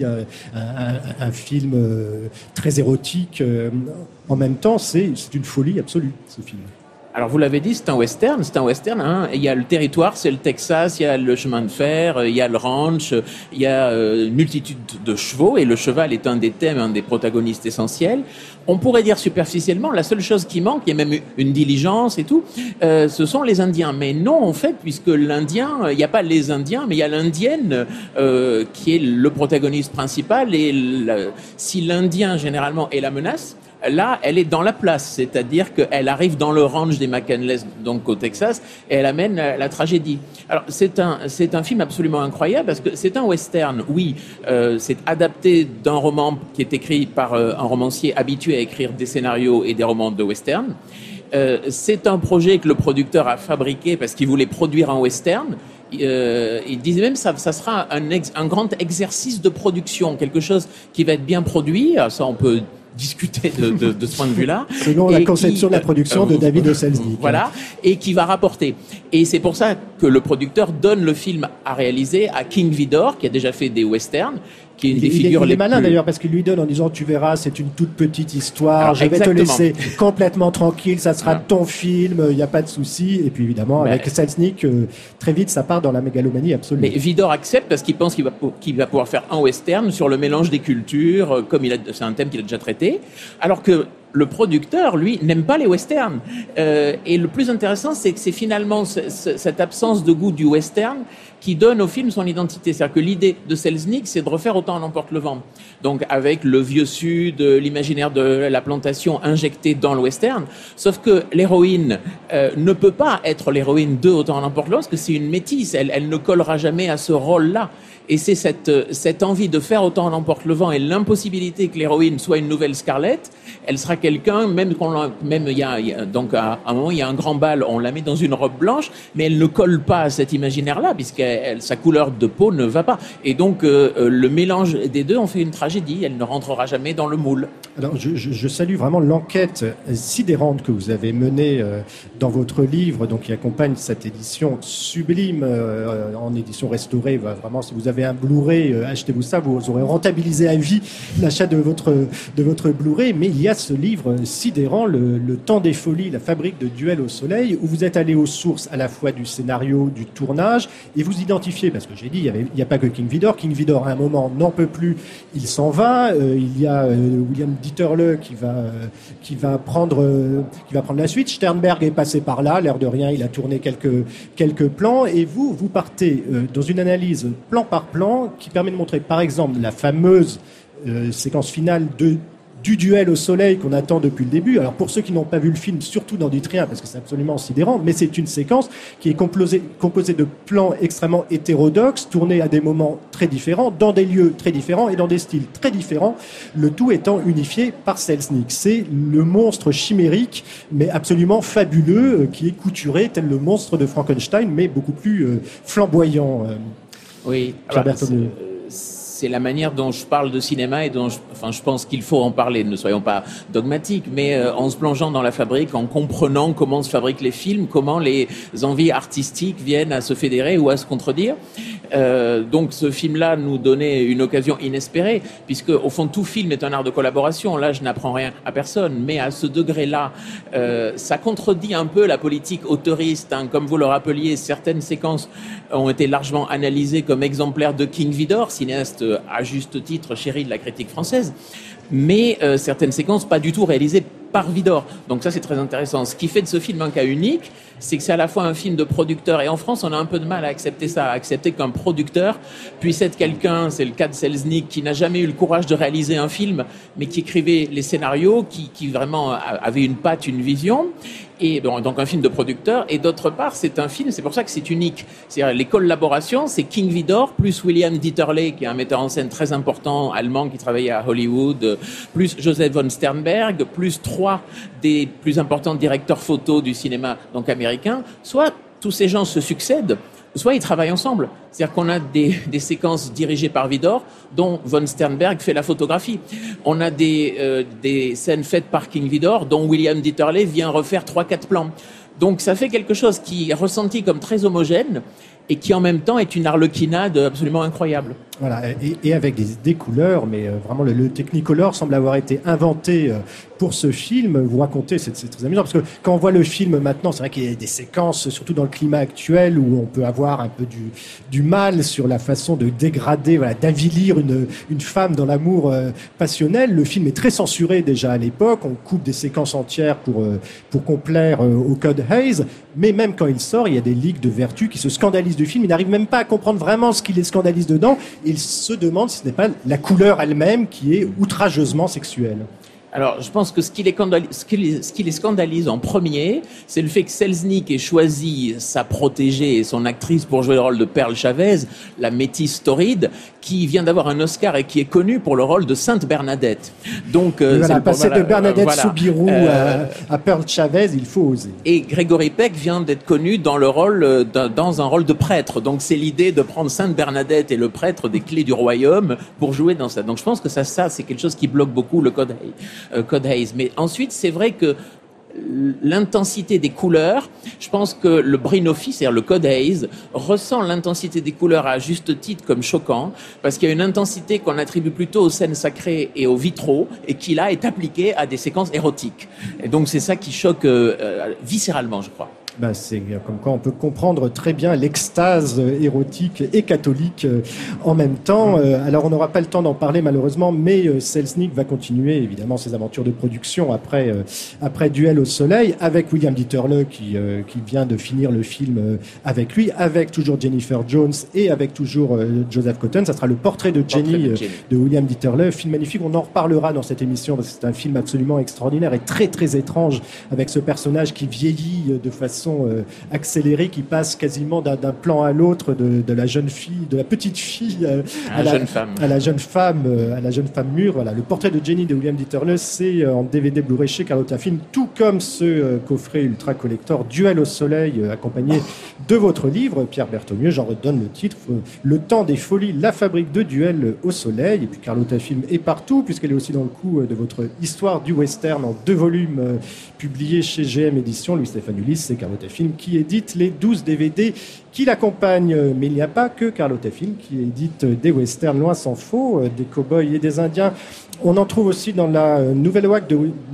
un film très érotique. En même temps, c'est une folie absolue, ce film. Alors vous l'avez dit, c'est un western, hein. Il y a le territoire, c'est le Texas, il y a le chemin de fer, il y a le ranch, il y a une multitude de chevaux, et le cheval est un des thèmes, un des protagonistes essentiels. On pourrait dire superficiellement, la seule chose qui manque, il y a même une diligence et tout, ce sont les Indiens. Mais non, en fait, puisque l'Indien, il n'y a pas les Indiens, mais il y a l'Indienne qui est le protagoniste principal, et si l'Indien, généralement, est la menace, là, elle est dans la place, c'est-à-dire qu'elle arrive dans le ranch des McCandless, donc au Texas, et elle amène la tragédie. Alors, c'est un film absolument incroyable, parce que c'est un western, oui, c'est adapté d'un roman qui est écrit par un romancier habitué à écrire des scénarios et des romans de western. C'est un projet que le producteur a fabriqué parce qu'il voulait produire un western. Il disait même ça sera un grand exercice de production, quelque chose qui va être bien produit. Ça, on peut discuter de ce point de vue-là. Selon la conception de la production de David O. Selznick. Voilà, et qui va rapporter. Et c'est pour ça que le producteur donne le film à réaliser à King Vidor, qui a déjà fait des westerns, qui est une des figures les plus... Il est malin d'ailleurs, parce qu'il lui donne en disant, tu verras, c'est une toute petite histoire, alors, je vais te laisser complètement tranquille, ça sera ton film, il n'y a pas de souci. Et puis évidemment, avec Selznick, très vite, ça part dans la mégalomanie absolue. Mais Vidor accepte parce qu'il pense qu'il va pouvoir faire un western sur le mélange des cultures, comme c'est un thème qu'il a déjà traité, alors que le producteur, lui, n'aime pas les westerns. Et le plus intéressant, c'est que c'est finalement cette absence de goût du western qui donne au film son identité. C'est-à-dire que l'idée de Selznick, c'est de refaire Autant en emporte le vent. Donc avec le vieux sud, l'imaginaire de la plantation injecté dans le western. Sauf que l'héroïne ne peut pas être l'héroïne de Autant en emporte le vent, parce que c'est une métisse. Elle ne collera jamais à ce rôle-là. Et c'est cette envie de faire Autant en emporte le vent et l'impossibilité que l'héroïne soit une nouvelle Scarlett. Elle sera quelqu'un, même il y a donc à un moment il y a un grand bal, on la met dans une robe blanche, mais elle ne colle pas à cet imaginaire-là puisque sa couleur de peau ne va pas. Et donc le mélange des deux en fait une tragédie. Elle ne rentrera jamais dans le moule. Alors je salue vraiment l'enquête sidérante que vous avez menée dans votre livre, donc qui accompagne cette édition sublime en édition restaurée. Vraiment, si vous avez un Blu-ray, achetez-vous ça, vous aurez rentabilisé à vie l'achat de votre Blu-ray. Mais il y a ce livre sidérant, le Temps des folies, la fabrique de Duel au soleil, où vous êtes allé aux sources à la fois du scénario, du tournage, et vous identifiez, parce que j'ai dit, il n'y a pas que King Vidor. King Vidor, à un moment, n'en peut plus, il s'en va. Il y a William Dieterle qui va prendre la suite. Sternberg est passé par là, l'air de rien, il a tourné quelques plans, et vous partez dans une analyse plan par plan qui permet de montrer, par exemple, la fameuse séquence finale du duel au soleil qu'on attend depuis le début. Alors pour ceux qui n'ont pas vu le film, surtout n'en dites rien parce que c'est absolument sidérant, mais c'est une séquence qui est composée de plans extrêmement hétérodoxes, tournés à des moments très différents, dans des lieux très différents et dans des styles très différents, le tout étant unifié par Selznick. C'est le monstre chimérique, mais absolument fabuleux, qui est couturé tel le monstre de Frankenstein, mais beaucoup plus flamboyant. Oui, c'est la manière dont je parle de cinéma et je pense qu'il faut en parler, ne soyons pas dogmatiques, mais en se plongeant dans la fabrique, en comprenant comment se fabriquent les films, comment les envies artistiques viennent à se fédérer ou à se contredire. Donc ce film-là nous donnait une occasion inespérée, puisque au fond tout film est un art de collaboration. Là, je n'apprends rien à personne, mais à ce degré-là, ça contredit un peu la politique autoriste. Hein. Comme vous le rappeliez, certaines séquences ont été largement analysées comme exemplaires de King Vidor, cinéaste à juste titre chéri de la critique française, mais certaines séquences pas du tout réalisées par Vidor. Donc ça, c'est très intéressant. Ce qui fait de ce film un cas unique, c'est que c'est à la fois un film de producteur, et en France, on a un peu de mal à accepter ça, à accepter qu'un producteur puisse être quelqu'un, c'est le cas de Selznick, qui n'a jamais eu le courage de réaliser un film, mais qui écrivait les scénarios, qui vraiment avait une patte, une vision, et donc un film de producteur, et d'autre part, c'est un film, c'est pour ça que c'est unique. C'est-à-dire, les collaborations, c'est King Vidor, plus William Dieterle, qui est un metteur en scène très important, allemand, qui travaillait à Hollywood, plus Joseph von Sternberg, plus 3 des plus importants directeurs photo du cinéma, donc américain. Soit tous ces gens se succèdent, soit ils travaillent ensemble. C'est-à-dire qu'on a des séquences dirigées par Vidor, dont von Sternberg fait la photographie. On a des scènes faites par King Vidor, dont William Dieterle vient refaire 3-4 plans. Donc ça fait quelque chose qui est ressenti comme très homogène, et qui en même temps est une arlequinade absolument incroyable. Voilà, et avec des couleurs, mais vraiment le Technicolor semble avoir été inventé pour ce film. Vous racontez, c'est très amusant, parce que quand on voit le film maintenant, c'est vrai qu'il y a des séquences, surtout dans le climat actuel, où on peut avoir un peu du mal sur la façon de dégrader, voilà, d'avilir une femme dans l'amour passionnel. Le film est très censuré déjà à l'époque, on coupe des séquences entières pour complaire au code Hays, mais même quand il sort, il y a des ligues de vertu qui se scandalisent du film, ils n'arrivent même pas à comprendre vraiment ce qui les scandalise dedans, ils se demandent si ce n'est pas la couleur elle-même qui est outrageusement sexuelle. Alors, je pense que ce qui les scandalise en premier, c'est le fait que Selznick ait choisi sa protégée et son actrice pour jouer le rôle de Pearl Chavez, la métisse torride, qui vient d'avoir un Oscar et qui est connue pour le rôle de Sainte Bernadette. Donc, voilà, passer de Bernadette Soubirous à Pearl Chavez, il faut oser. Et Gregory Peck vient d'être connu dans le rôle, dans un rôle de prêtre. Donc, c'est l'idée de prendre Sainte Bernadette et le prêtre des clés du royaume pour jouer dans ça. Donc, je pense que ça c'est quelque chose qui bloque beaucoup le code Hays. Mais ensuite, c'est vrai que l'intensité des couleurs, je pense que le Brinofi, c'est-à-dire le code Hays, ressent l'intensité des couleurs à juste titre comme choquant, parce qu'il y a une intensité qu'on attribue plutôt aux scènes sacrées et aux vitraux, et qui là est appliquée à des séquences érotiques. Et donc c'est ça qui choque viscéralement, je crois. Ben, c'est comme quoi on peut comprendre très bien l'extase érotique et catholique en même temps. Alors on n'aura pas le temps d'en parler malheureusement, mais Selznick va continuer évidemment ses aventures de production après Duel au soleil, avec William Dieterle qui vient de finir le film avec lui, avec toujours Jennifer Jones et avec toujours Joseph Cotten. Ça sera le portrait de Jenny de William Dieterle, film magnifique. On en reparlera dans cette émission parce que c'est un film absolument extraordinaire et très très étrange, avec ce personnage qui vieillit de façon accélérée, qui passe quasiment d'un plan à l'autre de la jeune fille, de la petite fille à la jeune femme mûre. Voilà, le portrait de Jenny de William Dieterle, c'est en DVD Blu-ray chez Carlotta Film, tout comme ce coffret ultra collector Duel au soleil, accompagné de votre livre, Pierre Berthommieux. J'en redonne le titre, Le temps des folies, la fabrique de Duel au soleil. Et puis Carlotta Film est partout, puisqu'elle est aussi dans le coup de votre histoire du western en 2 volumes publiés chez GM Éditions. Louis-Stéphane Ulysse, c'est Carlotta Film qui édite les 12 DVD qui l'accompagnent. Mais il n'y a pas que Carlotta Film qui édite des westerns, loin s'en faut, des cow-boys et des indiens. On en trouve aussi dans la nouvelle vague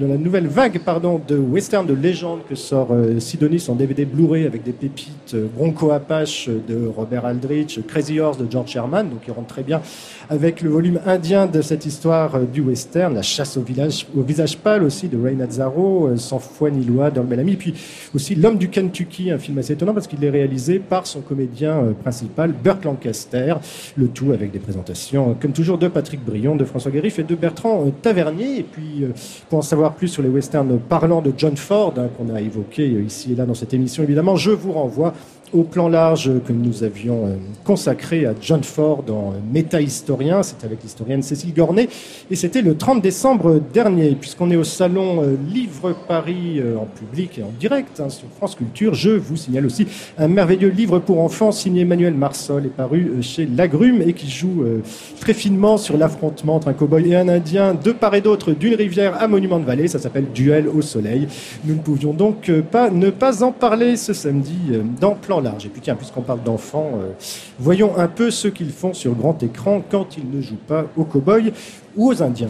de western de légende que sort Sidonis en DVD Blu-ray, avec des pépites Bronco Apache de Robert Aldrich, Crazy Horse de George Sherman, donc il rentre très bien avec le volume indien de cette histoire du western. La chasse au visage pâle aussi de Ray Nazzaro, Sans foi ni loi d'Earl Bellamy, puis aussi L'homme du Kentucky, un film assez étonnant parce qu'il est réalisé par son comédien principal Burt Lancaster, le tout avec des présentations comme toujours de Patrick Brion, de François Guérif et de Bertrand Tavernier. Et puis pour en savoir plus sur les westerns parlants de John Ford, qu'on a évoqué ici et là dans cette émission, évidemment, je vous renvoie au plan large que nous avions consacré à John Ford en méta-historien. C'était avec l'historienne Cécile Gornet et c'était le 30 décembre dernier. Puisqu'on est au salon Livre Paris en public et en direct sur France Culture, je vous signale aussi un merveilleux livre pour enfants signé Emmanuel Marsol, est paru chez Lagrume et qui joue très finement sur l'affrontement entre un cow-boy et un indien de part et d'autre d'une rivière à Monument de Vallée. Ça s'appelle Duel au soleil. Nous ne pouvions donc pas ne pas en parler ce samedi dans Plan large. Et puis tiens, puisqu'on parle d'enfants, voyons un peu ce qu'ils font sur grand écran quand ils ne jouent pas aux cow-boys ou aux Indiens.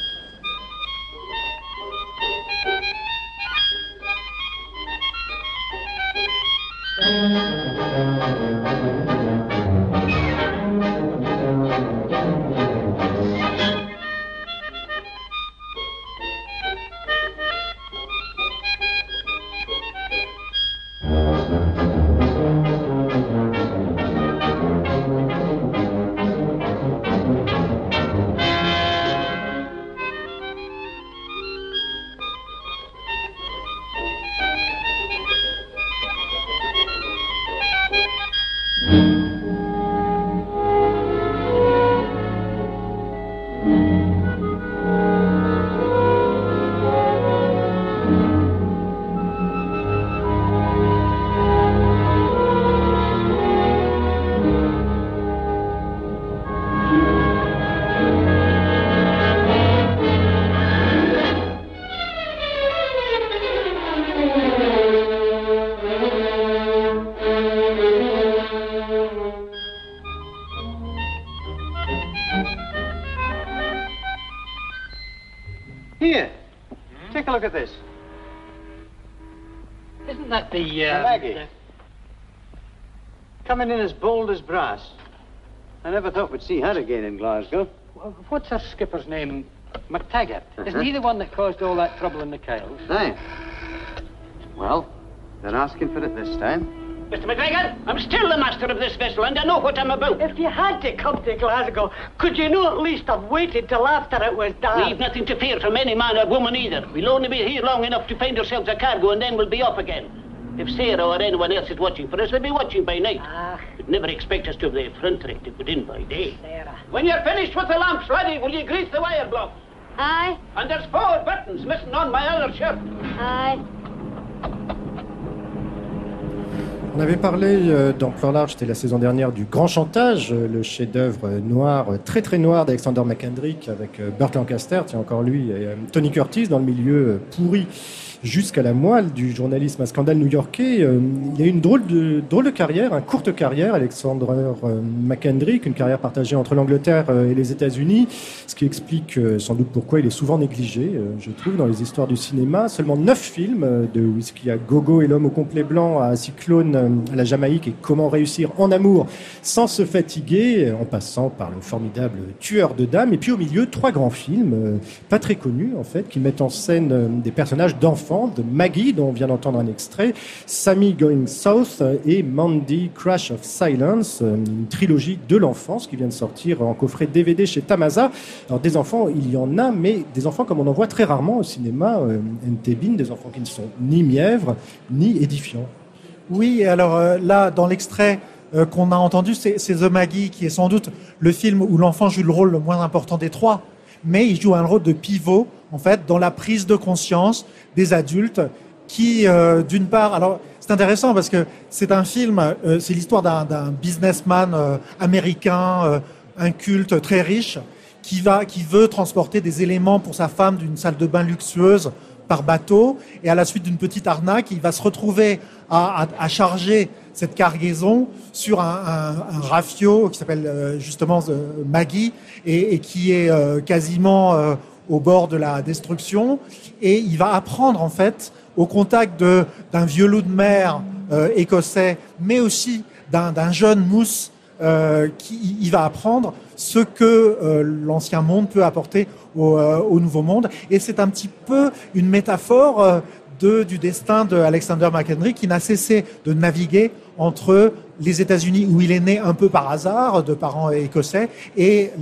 Here, take a look at this. Isn't that the, Maggie. Coming in as bold as brass. I never thought we'd see her again in Glasgow. What's her skipper's name? McTaggart. Isn't he the one that caused all that trouble in the Kyles? Aye. Well, they're asking for it this time. Mr. McGregor, I'm still the master of this vessel, and I know what I'm about. If you had to come to Glasgow, could you not at least have waited till after it was done? We've nothing to fear from any man or woman either. We'll only be here long enough to find ourselves a cargo, and then we'll be off again. If Sarah or anyone else is watching for us, they'll be watching by night. You'd never expect us to have the front rate to put in by day. Sarah. When you're finished with the lamps, laddie, will you grease the wire blocks? Aye. And there's 4 buttons missing on my other shirt. Aye. On avait parlé dans Plan Large, c'était la saison dernière, du Grand Chantage, le chef-d'œuvre noir, très très noir d'Alexander McKendrick avec Burt Lancaster, tiens encore lui, et Tony Curtis dans le milieu pourri jusqu'à la moelle du journalisme à scandale new-yorkais. Il a eu une drôle de carrière, une courte carrière, Alexander McKendrick, une carrière partagée entre l'Angleterre et les États-Unis, ce qui explique sans doute pourquoi il est souvent négligé, je trouve, dans les histoires du cinéma. Seulement 9 films, de Whisky à Gogo et L'homme au complet blanc à Cyclone à la Jamaïque et Comment réussir en amour sans se fatiguer, en passant par le formidable Tueur de dames. Et puis au milieu, 3 grands films, pas très connus en fait, qui mettent en scène des personnages d'enfants, de Maggie, dont on vient d'entendre un extrait, Sammy Going South et Mandy Crash of Silence, une trilogie de l'enfance qui vient de sortir en coffret DVD chez Tamasa. Alors des enfants, il y en a, mais des enfants comme on en voit très rarement au cinéma, Ntebin, des enfants qui ne sont ni mièvres, ni édifiants. Oui, alors là, dans l'extrait qu'on a entendu, c'est The Maggie, qui est sans doute le film où l'enfant joue le rôle le moins important des 3, mais il joue un rôle de pivot, en fait, dans la prise de conscience des adultes qui, d'une part, alors c'est intéressant parce que c'est un film, c'est l'histoire d'un businessman américain, inculte, très riche, qui veut transporter des éléments pour sa femme d'une salle de bain luxueuse par bateau, et à la suite d'une petite arnaque, il va se retrouver à charger cette cargaison sur un rafio qui s'appelle justement Maggie et qui est quasiment au bord de la destruction, et il va apprendre en fait au contact d'un vieux loup de mer écossais, mais aussi d'un jeune mousse, il va apprendre ce que l'ancien monde peut apporter au nouveau monde, et c'est un petit peu une métaphore du destin de Alexander McKendrick, qui n'a cessé de naviguer entre les États-Unis, où il est né un peu par hasard, de parents écossais, et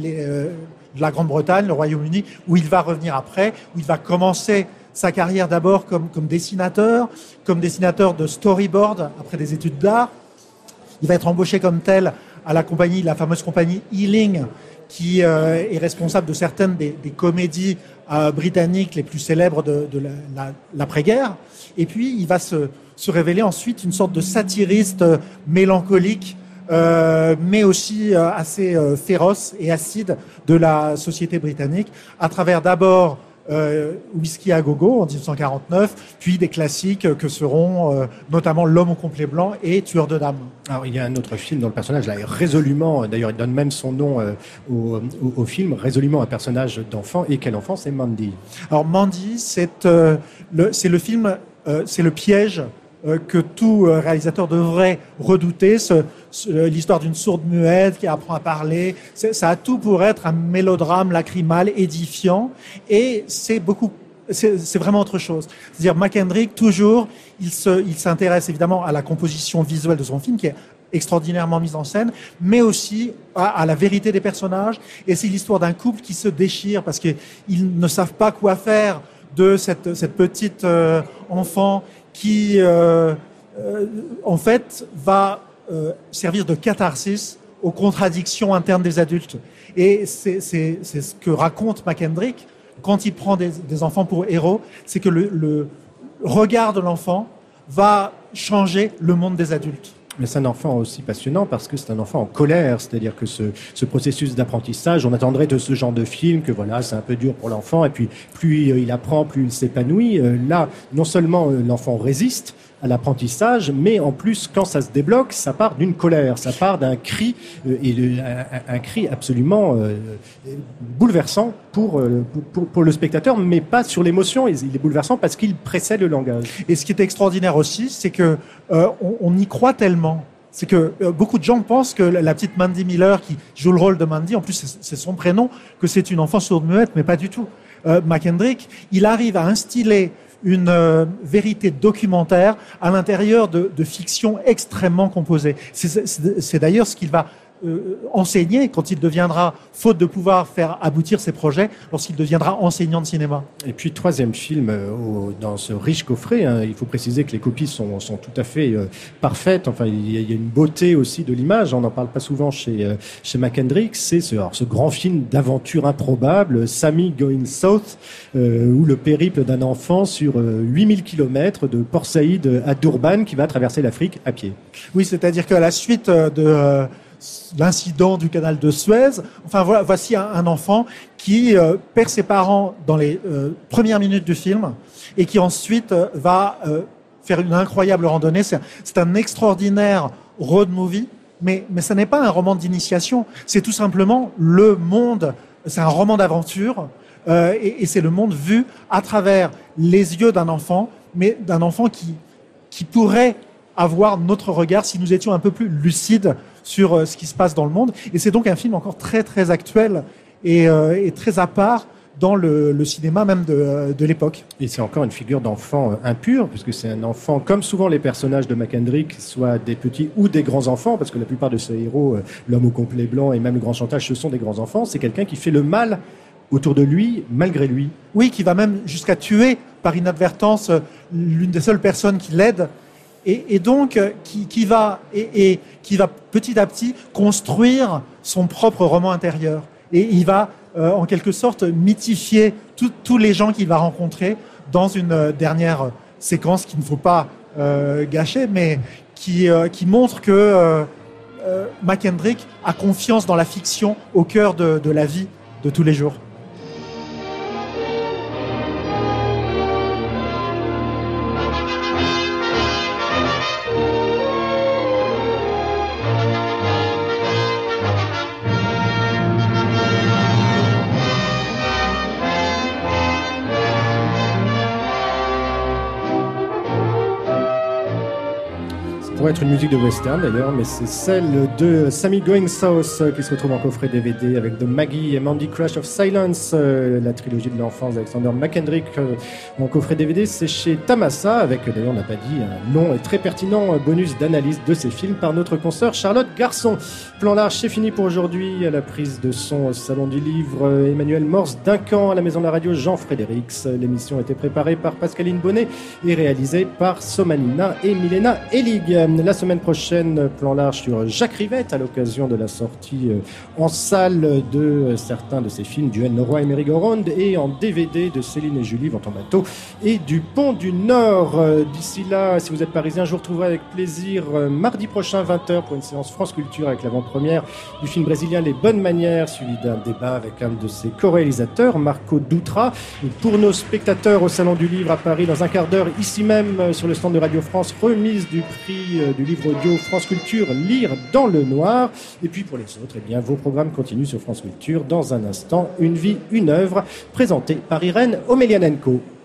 la Grande-Bretagne, le Royaume-Uni, où il va revenir après, où il va commencer sa carrière d'abord comme dessinateur de storyboard après des études d'art. Il va être embauché comme tel à la fameuse compagnie Ealing, qui est responsable de certaines des comédies britanniques les plus célèbres de l'après-guerre. Et puis, il va se révéler ensuite une sorte de satiriste mélancolique, mais aussi assez féroce et acide de la société britannique, à travers d'abord Whisky à gogo en 1949, puis des classiques que seront notamment L'homme au complet blanc et Tueur de dames. Alors il y a un autre film dont le personnage là est résolument, d'ailleurs il donne même son nom au film, résolument un personnage d'enfant. Et quel enfant? C'est Mandy. Alors Mandy, c'est le film, c'est le piège que tout réalisateur devrait redouter, l'histoire d'une sourde muette qui apprend à parler. Ça a tout pour être un mélodrame lacrymal, édifiant, et c'est vraiment autre chose. C'est-à-dire McKendrick, toujours, il s'intéresse évidemment à la composition visuelle de son film, qui est extraordinairement mise en scène, mais aussi à la vérité des personnages. Et c'est l'histoire d'un couple qui se déchire parce qu'ils ne savent pas quoi faire de cette petite enfant qui, en fait, va servir de catharsis aux contradictions internes des adultes. Et c'est ce que raconte McKendrick quand il prend des enfants pour héros, c'est que le regard de l'enfant va changer le monde des adultes. Mais c'est un enfant aussi passionnant parce que c'est un enfant en colère, c'est-à-dire que ce processus d'apprentissage, on attendrait de ce genre de film que voilà, c'est un peu dur pour l'enfant et puis plus il apprend, plus il s'épanouit. Là, non seulement l'enfant résiste à l'apprentissage, mais en plus, quand ça se débloque, ça part d'une colère, ça part d'un cri, un cri absolument bouleversant pour le spectateur, mais pas sur l'émotion. Il est bouleversant parce qu'il précède le langage. Et ce qui est extraordinaire aussi, c'est que on y croit tellement. C'est que beaucoup de gens pensent que la petite Mandy Miller qui joue le rôle de Mandy, en plus c'est son prénom, que c'est une enfant sourde-muette, mais pas du tout. McKendrick, il arrive à instiller une vérité documentaire à l'intérieur de fictions extrêmement composées. C'est d'ailleurs ce qu'il va enseigner quand il deviendra, faute de pouvoir faire aboutir ses projets, lorsqu'il deviendra enseignant de cinéma. Et puis troisième film dans ce riche coffret, hein, il faut préciser que les copies sont tout à fait parfaites. Enfin, il y a une beauté aussi de l'image. On n'en parle pas souvent chez McKendrick. C'est ce grand film d'aventure improbable, Sammy Going South, où le périple d'un enfant sur 8000 km de Port Saïd à Durban qui va traverser l'Afrique à pied. Oui, c'est-à-dire qu'à la suite de l'incident du canal de Suez. Enfin, voici un enfant qui perd ses parents dans les premières minutes du film et qui ensuite va faire une incroyable randonnée. C'est un extraordinaire road movie, mais ça n'est pas un roman d'initiation. C'est tout simplement le monde. C'est un roman d'aventure et c'est le monde vu à travers les yeux d'un enfant, mais d'un enfant qui pourrait avoir notre regard si nous étions un peu plus lucides sur ce qui se passe dans le monde. Et c'est donc un film encore très très actuel et très à part dans le cinéma même de l'époque. Et c'est encore une figure d'enfant impur, puisque c'est un enfant, comme souvent les personnages de McKendrick, soit des petits ou des grands enfants, parce que la plupart de ses héros, l'homme au complet blanc et même le grand chantage, ce sont des grands enfants. C'est quelqu'un qui fait le mal autour de lui, malgré lui. Oui, qui va même jusqu'à tuer par inadvertance l'une des seules personnes qui l'aide. Et donc, qui va petit à petit construire son propre roman intérieur. Et il va, en quelque sorte, mythifier tous les gens qu'il va rencontrer dans une dernière séquence qu'il ne faut pas gâcher, mais qui montre que McKendrick a confiance dans la fiction au cœur de la vie de tous les jours. Pourrait être une musique de western d'ailleurs, mais c'est celle de Sammy Going South qui se retrouve en coffret DVD avec The Maggie et Mandy Crash of Silence, la trilogie de l'enfance d'Alexander McKendrick en coffret DVD. C'est chez Tamasa, avec d'ailleurs on n'a pas dit un long et très pertinent bonus d'analyse de ces films par notre consoeur Charlotte Garçon. Plan large, c'est fini pour aujourd'hui. À la prise de son au Salon du Livre, Emmanuel Morse Duncan, à la Maison de la Radio, Jean Frédérix. L'émission a été préparée par Pascaline Bonnet et réalisée par Somanina et Milena Elig. La semaine prochaine, plan large sur Jacques Rivette à l'occasion de la sortie en salle de certains de ses films, Duel Noroy et Merry-Go-Round, et en DVD de Céline et Julie vont en bateau et du Pont du Nord. D'ici là, si vous êtes parisien, je vous retrouverai avec plaisir mardi prochain 20h pour une séance France Culture avec l'avant-première du film brésilien Les Bonnes Manières, suivi d'un débat avec un de ses co-réalisateurs, Marco Dutra. Et pour nos spectateurs au Salon du Livre à Paris, dans un quart d'heure, ici même sur le stand de Radio France, remise du prix du livre audio France Culture, Lire dans le noir. Et puis pour les autres, eh bien, vos programmes continuent sur France Culture. Dans un instant, Une vie, une œuvre, présenté par Irène Omelianenko.